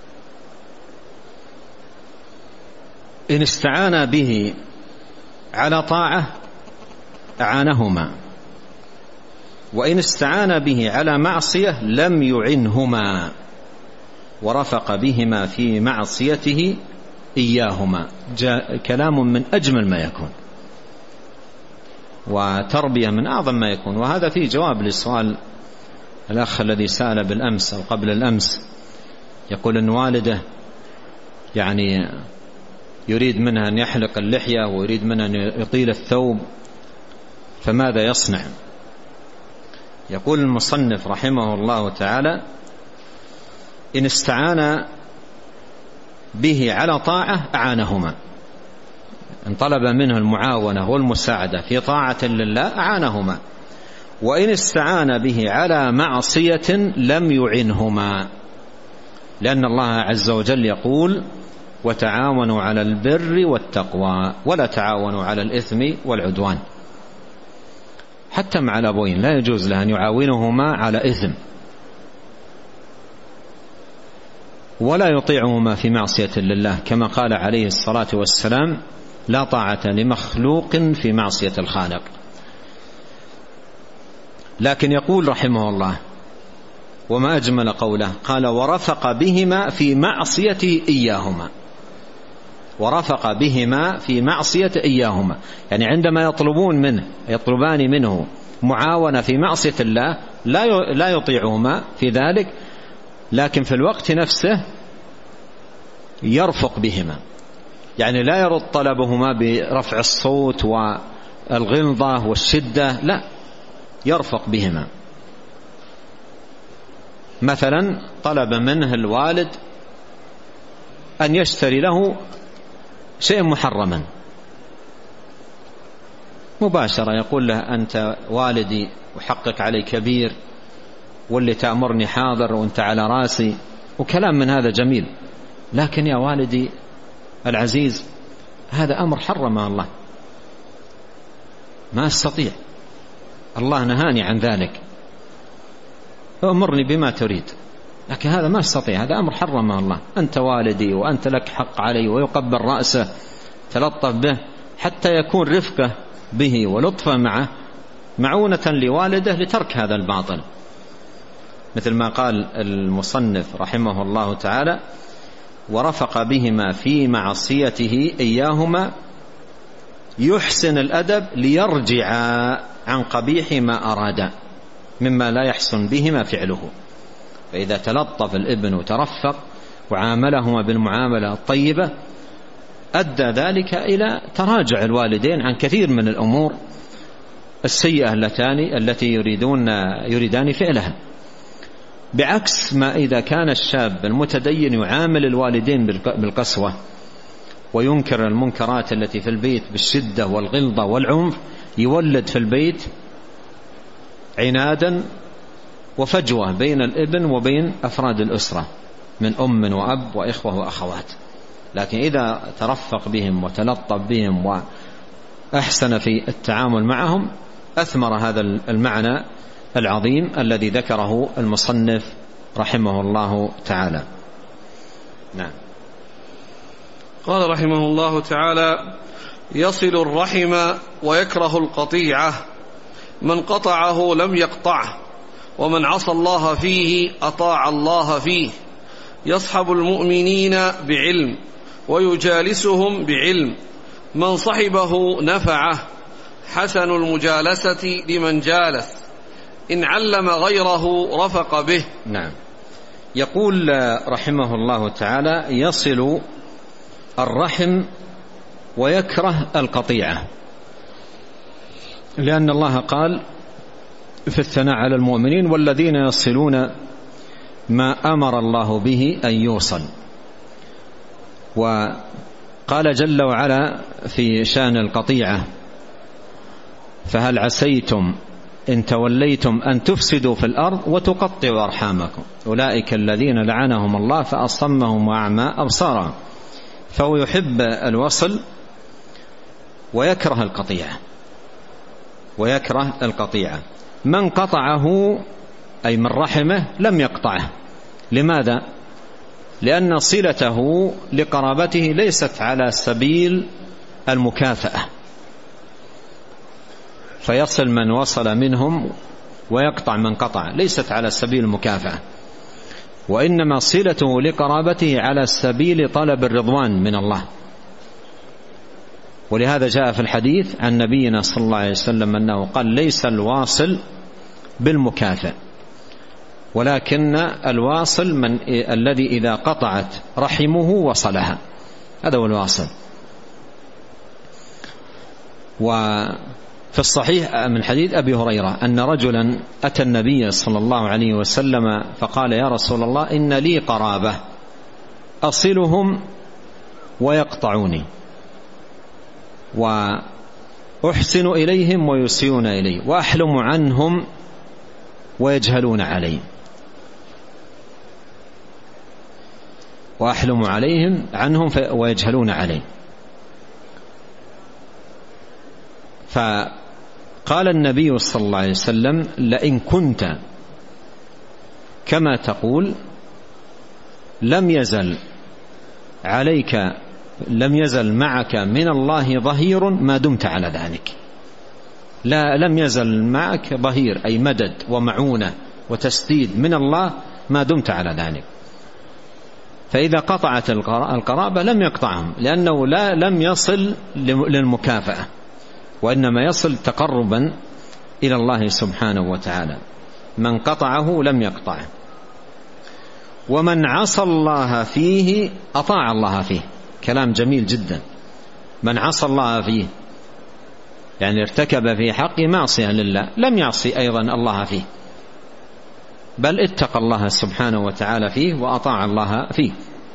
إن استعان به على طاعة أعانهما، وإن استعان به على معصية لم يعنهما ورفق بهما في معصيته إياهما. جاء كلام من أجمل ما يكون، وتربية من أعظم ما يكون. وهذا فيه جواب للسؤال الأخ الذي سأل بالأمس أو قبل الأمس، يقول أن والده يعني يريد منها أن يحلق اللحية ويريد منها أن يطيل الثوب، فماذا يصنع؟ يقول المصنف رحمه الله تعالى: إن استعان به على طاعة أعانهما، إن طلب منه المعاونة والمساعدة في طاعة لله أعانهما، وإن استعان به على معصية لم يعنهما، لأن الله عز وجل يقول: وتعاونوا على البر والتقوى ولا تعاونوا على الإثم والعدوان. حتى مع الأبوين لا يجوز له أن يعاونهما على إثم ولا يطيعهما في معصية لله، كما قال عليه الصلاة والسلام: لا طاعة لمخلوق في معصية الخالق. لكن يقول رحمه الله: وما أجمل قوله، قال: ورفق بهما في معصية إياهما. ورفق بهما في معصية إياهما، يعني عندما يطلبون منه يطلبان منه معاونة في معصية الله لا لا يطيعهما في ذلك، لكن في الوقت نفسه يرفق بهما، يعني لا يرد طلبهما برفع الصوت والغلظة والشدة، لا، يرفق بهما. مثلا طلب منه الوالد أن يشتري له شيء محرما، مباشرة يقول له: أنت والدي وحقك علي كبير، واللي تأمرني حاضر وأنت على راسي، وكلام من هذا جميل. لكن يا والدي العزيز، هذا أمر حرمه الله، ما أستطيع، الله نهاني عن ذلك، أمرني بما تريد، لكن هذا ما أستطيع، هذا أمر حرمه الله، أنت والدي وأنت لك حق علي. ويقبل رأسه، تلطف به حتى يكون رفقه به ولطفه معه معونة لوالده لترك هذا الباطل، مثل ما قال المصنف رحمه الله تعالى: ورفق بهما في معصيته إياهما يحسن الأدب ليرجع عن قبيح ما أراد مما لا يحسن بهما فعله. فإذا تلطف الابن وترفق وعاملهما بالمعاملة الطيبة أدى ذلك إلى تراجع الوالدين عن كثير من الأمور السيئة اللتان التي يريدون يريدان فعلها، بعكس ما إذا كان الشاب المتدين يعامل الوالدين بالقسوة وينكر المنكرات التي في البيت بالشدة والغلظة والعنف، يولد في البيت عنادا وفجوة بين الابن وبين أفراد الأسرة من أم وأب وإخوة وأخوات. لكن إذا ترفق بهم وتلطف بهم وأحسن في التعامل معهم أثمر هذا المعنى العظيم الذي ذكره المصنف رحمه الله تعالى. نعم. قال رحمه الله تعالى: يصل الرحم ويكره القطيعة، من قطعه لم يقطعه، ومن عصى الله فيه أطاع الله فيه، يصحب المؤمنين بعلم ويجالسهم بعلم، من صحبه نفعه، حسن المجالسة لمن جالس، إن علم غيره رفق به. نعم. يقول رحمه الله تعالى: يصل الرحم ويكره القطيعة، لأن الله قال في الثناء على المؤمنين: والذين يصلون ما أمر الله به أن يوصل. وقال جل وعلا في شأن القطيعة: فهل عسيتم إن توليتم أن تفسدوا في الأرض وتقطعوا أرحامكم أولئك الذين لعنهم الله فأصمهم وأعمى أبصارهم. فهو يحب الوصل ويكره القطيعة ويكره القطيعة من قطعه أي من رحمه لم يقطعه. لماذا؟ لأن صلته لقرابته ليست على سبيل المكافأة، فيصل من وصل منهم ويقطع من قطع، ليست على سبيل المكافأة، وإنما صلته لقرابته على سبيل طلب الرضوان من الله. ولهذا جاء في الحديث عن نبينا صلى الله عليه وسلم أنه قال: ليس الواصل بالمكافئ، ولكن الواصل من الذي إذا قطعت رحمه وصلها، هذا هو الواصل. وفي الصحيح من حديث أبي هريرة أن رجلا أتى النبي صلى الله عليه وسلم فقال: يا رسول الله، إن لي قرابة أصلهم ويقطعوني، وأحسن إليهم ويسيئون إلي، وأحلم عنهم ويجهلون علي، وأحلم عليهم عنهم ويجهلون علي. فقال النبي صلى الله عليه وسلم: لئن كنت كما تقول لم يزل عليك لم يزل معك من الله ظهير ما دمت على ذلك. لا لم يزل معك ظهير أي مدد ومعونة وتسديد من الله ما دمت على ذلك. فإذا قطعت القرابة لم يقطعهم، لأنه لا لم يصل للمكافأة، وإنما يصل تقربا إلى الله سبحانه وتعالى. من قطعه لم يقطعه. ومن عصى الله فيه أطاع الله فيه. كلام جميل جدا. من عصى الله فيه يعني ارتكب في حقه معصية لله، لم يعصي أيضا الله فيه، بل اتقى الله سبحانه وتعالى فيه وأطاع الله فيه.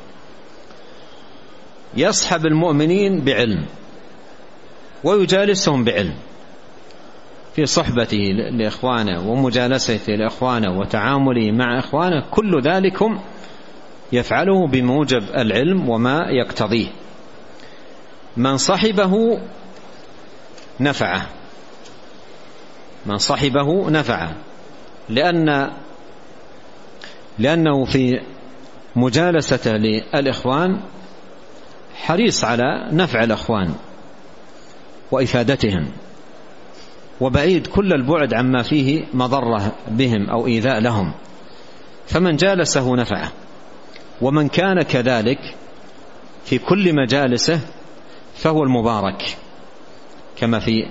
يصحب المؤمنين بعلم ويجالسهم بعلم، في صحبته لإخوانه ومجالسته لإخوانه وتعامله مع إخوانه، كل ذلكم يفعله بموجب العلم وما يقتضيه. من صحبه نفعه، من صحبه نفعه، لأن لأنه في مجالسته للإخوان حريص على نفع الإخوان وإفادتهم، وبعيد كل البعد عما فيه مضرة بهم أو إيذاء لهم، فمن جالسه نفعه. ومن كان كذلك في كل مجالسه فهو المبارك، كما في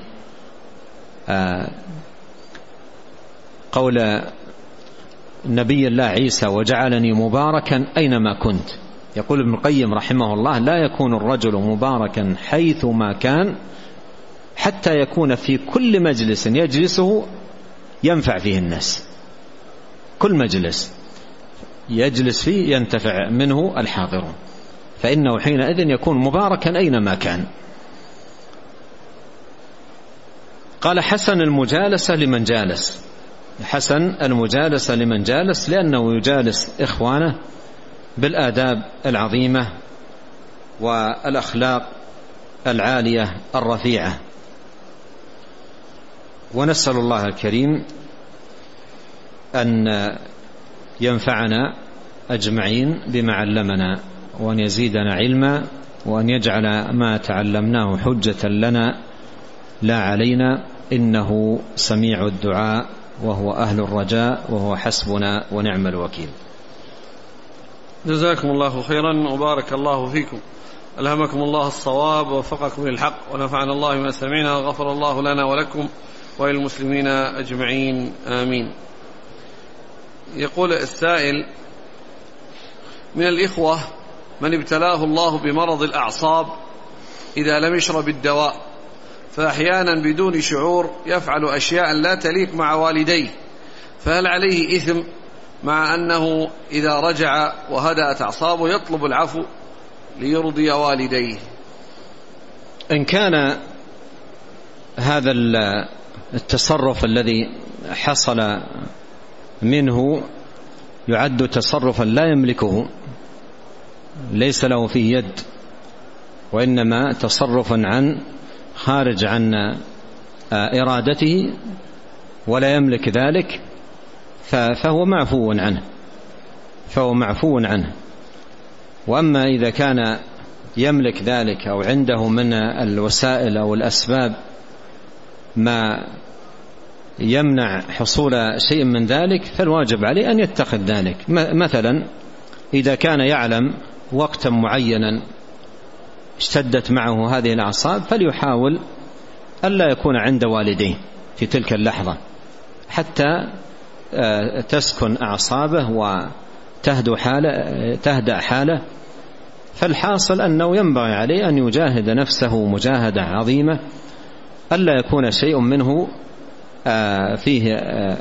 قول نبي الله عيسى: وجعلني مباركا أينما كنت. يقول ابن القيم رحمه الله: لا يكون الرجل مباركا حيثما كان حتى يكون في كل مجلس يجلسه ينفع فيه الناس، كل مجلس يجلس فيه ينتفع منه الحاضرون، فإنه حينئذ يكون مباركا أينما كان. قال: حسن المجالسة لمن جالس، حسن المجالسة لمن جالس، لأنه يجالس إخوانه بالآداب العظيمة والأخلاق العالية الرفيعة. ونسأل الله الكريم أن ينفعنا أجمعين بما علمنا، وأن يزيدنا علما، وأن يجعل ما تعلمناه حجة لنا لا علينا، إنه سميع الدعاء وهو أهل الرجاء وهو حسبنا ونعم الوكيل. جزاكم الله خيرا وبارك الله فيكم، ألهمكم الله الصواب ووفقكم للحق، ونفعنا الله ما سمعنا، وغفر الله لنا ولكم وللمسلمين أجمعين، آمين. يقول السائل: من الإخوة من ابتلاه الله بمرض الأعصاب إذا لم يشرب الدواء، فأحيانا بدون شعور يفعل أشياء لا تليق مع والديه، فهل عليه إثم مع أنه إذا رجع وهدأت أعصابه يطلب العفو ليرضي والديه؟ إن كان هذا التصرف الذي حصل منه يعد تصرفا لا يملكه، ليس له فيه يد، وإنما تصرفا عن خارج عن إرادته ولا يملك ذلك، فهو معفو عنه فهو معفو عنه. وأما إذا كان يملك ذلك أو عنده من الوسائل أو الأسباب ما يمنع حصول شيء من ذلك، فالواجب عليه أن يتخذ ذلك. مثلا إذا كان يعلم وقتا معينا اشتدت معه هذه الأعصاب، فليحاول ألا يكون عند والديه في تلك اللحظة حتى تسكن أعصابه وتهدأ حاله, تهدأ حاله. فالحاصل أنه ينبغي عليه أن يجاهد نفسه مجاهدة عظيمة، ألا يكون شيء منه فيه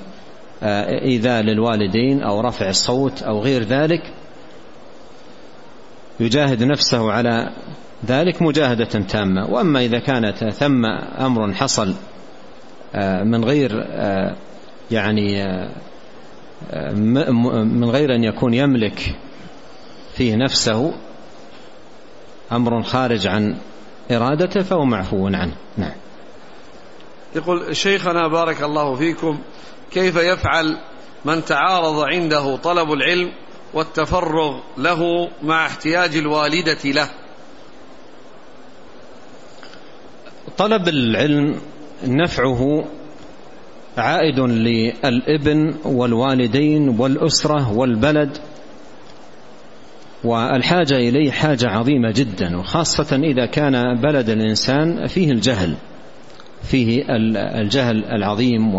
إيذاء للوالدين أو رفع الصوت أو غير ذلك، يجاهد نفسه على ذلك مجاهدة تامة. وأما إذا كانت ثم أمر حصل من غير يعني من غير أن يكون يملك فيه نفسه، أمر خارج عن إرادته، فهو معفو عنه. نعم. يقول: شيخنا بارك الله فيكم، كيف يفعل من تعارض عنده طلب العلم والتفرغ له مع احتياج الوالدة له؟ طلب العلم نفعه عائد للابن والوالدين والأسرة والبلد، والحاجة إليه حاجة عظيمة جدا، وخاصة إذا كان بلد الإنسان فيه الجهل فيه الجهل العظيم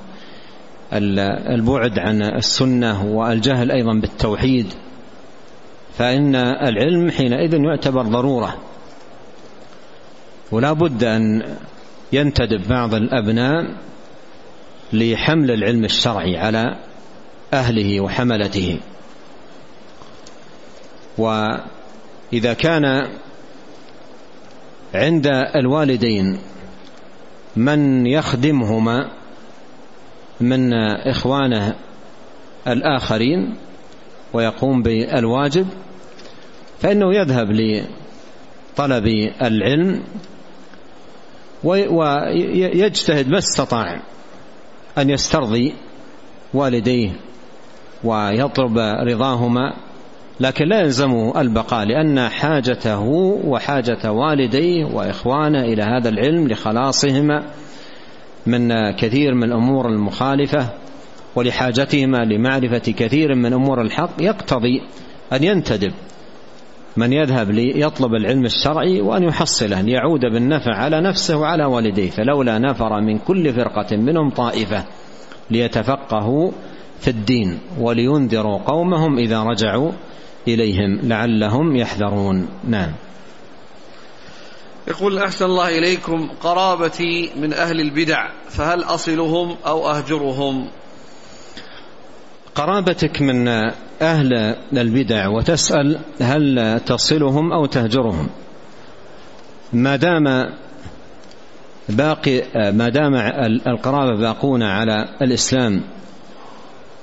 والبعد عن السنة والجهل أيضا بالتوحيد، فإن العلم حينئذ يعتبر ضرورة. ولا بد أن ينتدب بعض الأبناء لحمل العلم الشرعي على أهله وحملته. وإذا كان عند الوالدين من يخدمهما من إخوانه الآخرين ويقوم بالواجب، فإنه يذهب لطلب العلم ويجتهد ما استطاع أن يسترضي والديه ويطلب رضاهما، لكن لا يلزمه البقاء، لأن حاجته وحاجة والديه وإخوانه إلى هذا العلم لخلاصهما من كثير من الأمور المخالفة ولحاجتهما لمعرفة كثير من أمور الحق، يقتضي أن ينتدب من يذهب ليطلب العلم الشرعي وأن يحصله ليعود بالنفع على نفسه وعلى والديه. فلولا نفر من كل فرقة منهم طائفة ليتفقهوا في الدين ولينذروا قومهم إذا رجعوا إليهم لعلهم يحذرون. نعم. يقول: أحسن الله إليكم، قرابتي من أهل البدع، فهل أصلهم أو أهجرهم؟ قرابتك من أهل البدع وتسأل هل تصلهم أو تهجرهم، ما دام باقي ما دام القرابة باقون على الإسلام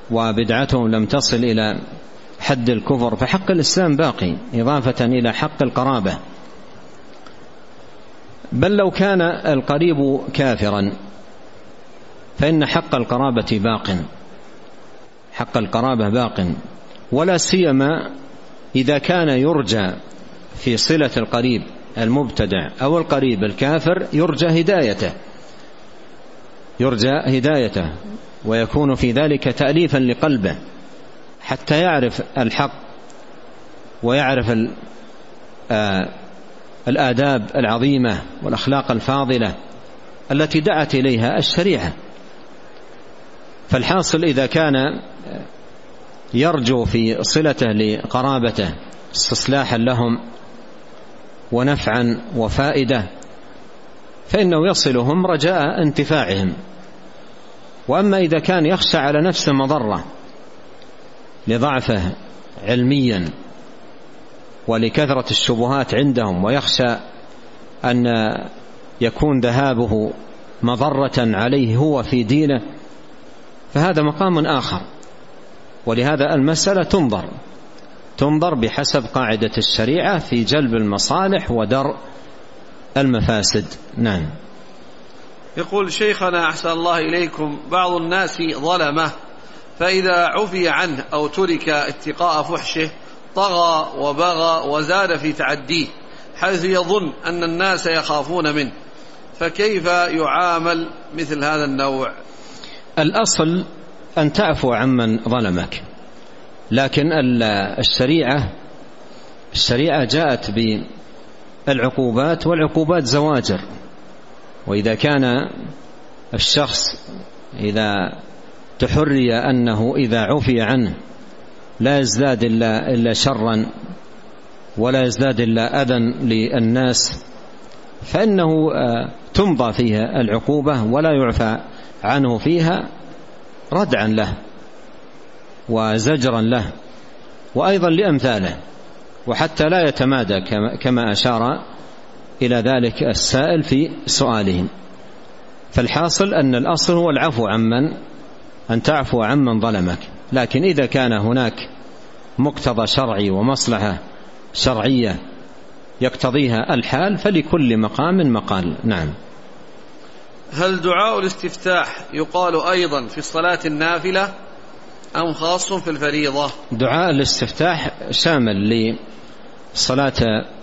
وبدعتهم لم تصل إلى حد الكفر، فحق الإسلام باقي إضافة إلى حق القرابة. بل لو كان القريب كافرا فإن حق القرابة باق، حق القرابة باق، ولا سيما إذا كان يرجى في صلة القريب المبتدع أو القريب الكافر يرجى هدايته يرجى هدايته ويكون في ذلك تأليفا لقلبه حتى يعرف الحق ويعرف الآداب العظيمة والأخلاق الفاضلة التي دعت إليها الشريعة. فالحاصل إذا كان يرجو في صلته لقرابته استصلاحا لهم ونفعا وفائدة فإنه يصلهم رجاء انتفاعهم. وأما إذا كان يخشى على نفسه مضرة لضعفه علميا ولكثرة الشبهات عندهم ويخشى أن يكون ذهابه مضرة عليه هو في دينه فهذا مقام آخر. ولهذا المسألة تنظر تنظر بحسب قاعدة الشريعة في جلب المصالح ودرء المفاسد. نعم. يقول شيخنا أحسن الله إليكم: بعض الناس ظلمه، فإذا عفي عنه أو ترك اتقاء فحشه طغى وبغى وزاد في تعديه حيث يظن أن الناس يخافون منه، فكيف يعامل مثل هذا النوع؟ الأصل أن تعفو عمن ظلمك، لكن الشريعة الشريعة جاءت بالعقوبات، والعقوبات زواجر. وإذا كان الشخص إذا تحري أنه إذا عفي عنه لا يزداد إلا, إلا شرا ولا يزداد إلا أذى للناس فإنه تمضى فيها العقوبة ولا يعفى عنه فيها ردعا له وزجرا له وأيضا لأمثاله، وحتى لا يتمادى كما أشار إلى ذلك السائل في سؤالهم. فالحاصل أن الأصل هو العفو عمن أن تعفو عمن ظلمك، لكن إذا كان هناك مقتضى شرعي ومصلحة شرعية يقتضيها الحال فلكل مقام مقال. نعم. هل دعاء الاستفتاح يقال أيضا في الصلاة النافلة أم خاص في الفريضة؟ دعاء الاستفتاح شامل لصلاة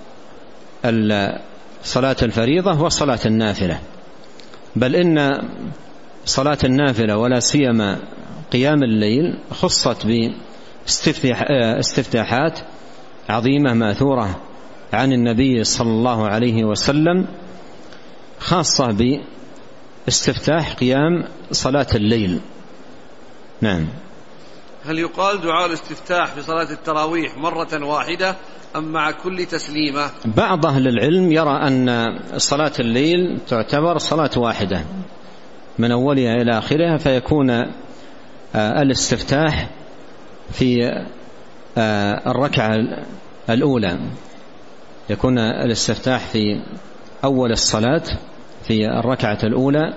صلاة الفريضة وصلاة النافلة، بل إن صلاة النافلة ولا سيما قيام الليل خصت باستفتاحات عظيمة ماثورة عن النبي صلى الله عليه وسلم، خاصة باستفتاح قيام صلاة الليل. نعم. هل يقال دعاء الاستفتاح في صلاة التراويح مرة واحدة أم مع كل تسليمة؟ بعض أهل العلم يرى أن صلاة الليل تعتبر صلاة واحدة من أولها إلى آخرها، فيكون الاستفتاح في الركعة الأولى، يكون الاستفتاح في أول الصلاة في الركعة الأولى،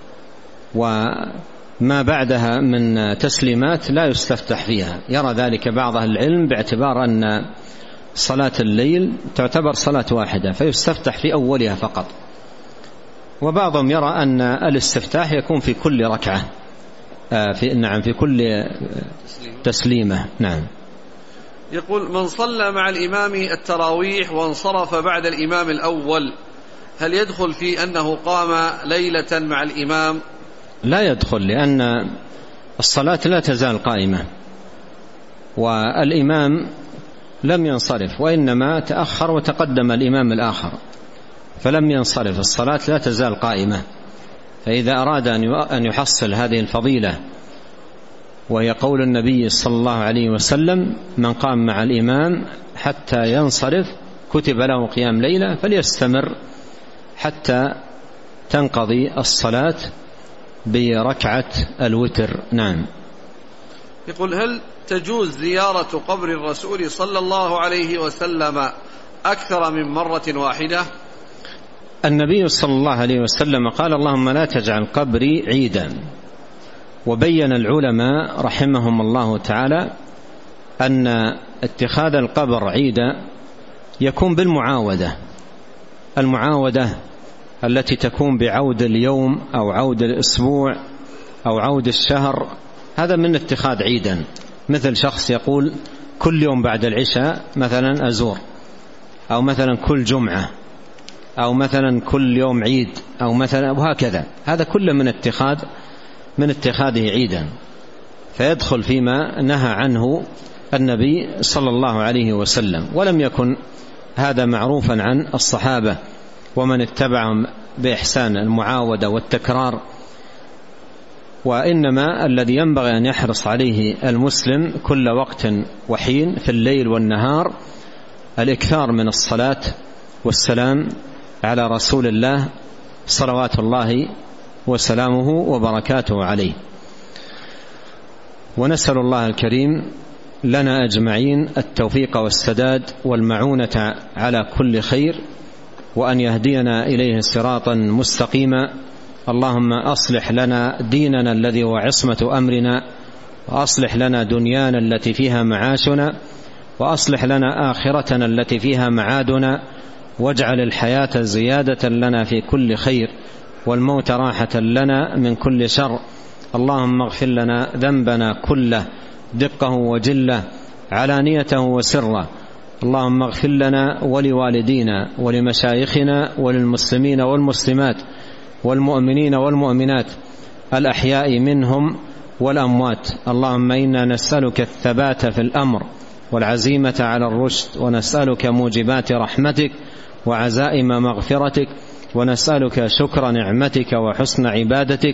وما بعدها من تسليمات لا يستفتح فيها. يرى ذلك بعض أهل العلم باعتبار أن صلاة الليل تعتبر صلاة واحدة فيستفتح في أولها فقط، وبعضهم يرى أن الاستفتاح يكون في كل ركعة في نعم في كل تسليمة. نعم. يقول: من صلى مع الإمام التراويح وانصرف بعد الإمام الأول هل يدخل في أنه قام ليلة مع الإمام؟ لا يدخل، لأن الصلاة لا تزال قائمة والإمام لم ينصرف، وإنما تأخر وتقدم الإمام الآخر فلم ينصرف، الصلاة لا تزال قائمة. فإذا أراد أن يحصل هذه الفضيلة وهي قول النبي صلى الله عليه وسلم: من قام مع الإمام حتى ينصرف كتب له قيام ليلة، فليستمر حتى تنقضي الصلاة بركعة الوتر. نعم. يقول: هل تجوز زيارة قبر الرسول صلى الله عليه وسلم أكثر من مرة واحدة؟ النبي صلى الله عليه وسلم قال: اللهم لا تجعل قبري عيدا، وبين العلماء رحمهم الله تعالى أن اتخاذ القبر عيدا يكون بالمعاودة، المعاودة التي تكون بعود اليوم أو عود الأسبوع أو عود الشهر، هذا من اتخاذ عيدا. مثل شخص يقول كل يوم بعد العشاء مثلا أزور، أو مثلا كل جمعة، أو مثلا كل يوم عيد، أو مثلا وهكذا، هذا كله من اتخاذ من اتخاذه عيدا، فيدخل فيما نهى عنه النبي صلى الله عليه وسلم. ولم يكن هذا معروفا عن الصحابة ومن اتبعهم بإحسان، المعاودة والتكرار. وإنما الذي ينبغي أن يحرص عليه المسلم كل وقت وحين في الليل والنهار الإكثار من الصلاة والسلام على رسول الله صلوات الله وسلامه وبركاته عليه. ونسأل الله الكريم لنا أجمعين التوفيق والسداد والمعونة على كل خير، وأن يهدينا إليه صراطا مستقيما. اللهم أصلح لنا ديننا الذي هو عصمة أمرنا، وأصلح لنا دنيانا التي فيها معاشنا، وأصلح لنا آخرتنا التي فيها معادنا، واجعل الحياة زيادة لنا في كل خير، والموت راحة لنا من كل شر. اللهم اغفر لنا ذنبنا كله دقه وجله، علانيته وسره. اللهم اغفر لنا ولوالدينا ولمشايخنا وللمسلمين والمسلمات والمؤمنين والمؤمنات الأحياء منهم والأموات. اللهم إنا نسألك الثبات في الأمر والعزيمة على الرشد، ونسألك موجبات رحمتك وعزائم مغفرتك، ونسألك شكر نعمتك وحسن عبادتك،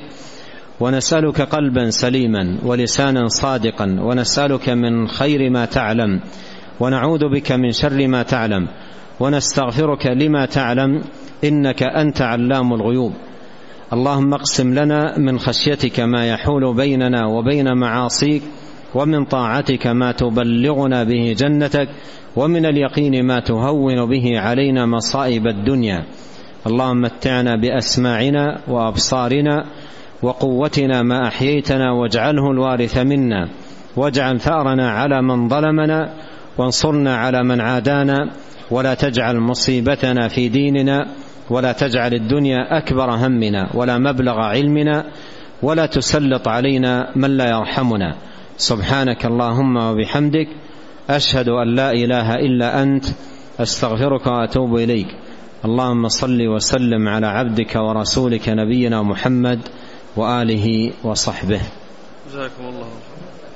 ونسألك قلبا سليما ولسانا صادقا، ونسألك من خير ما تعلم، ونعوذ بك من شر ما تعلم، ونستغفرك لما تعلم، إنك أنت علام الغيوب. اللهم اقسم لنا من خشيتك ما يحول بيننا وبين معاصيك، ومن طاعتك ما تبلغنا به جنتك، ومن اليقين ما تهون به علينا مصائب الدنيا. اللهم متعنا بأسماعنا وأبصارنا وقوتنا ما أحييتنا، واجعله الوارث منا، واجعل ثأرنا على من ظلمنا، وانصرنا على من عادانا، ولا تجعل مصيبتنا في ديننا، ولا تجعل الدنيا أكبر همنا ولا مبلغ علمنا، ولا تسلط علينا من لا يرحمنا. سبحانك اللهم وبحمدك، أشهد أن لا إله إلا أنت، أستغفرك وأتوب إليك. اللهم صل وسلم على عبدك ورسولك نبينا محمد وآله وصحبه. جزاكم الله خيرا.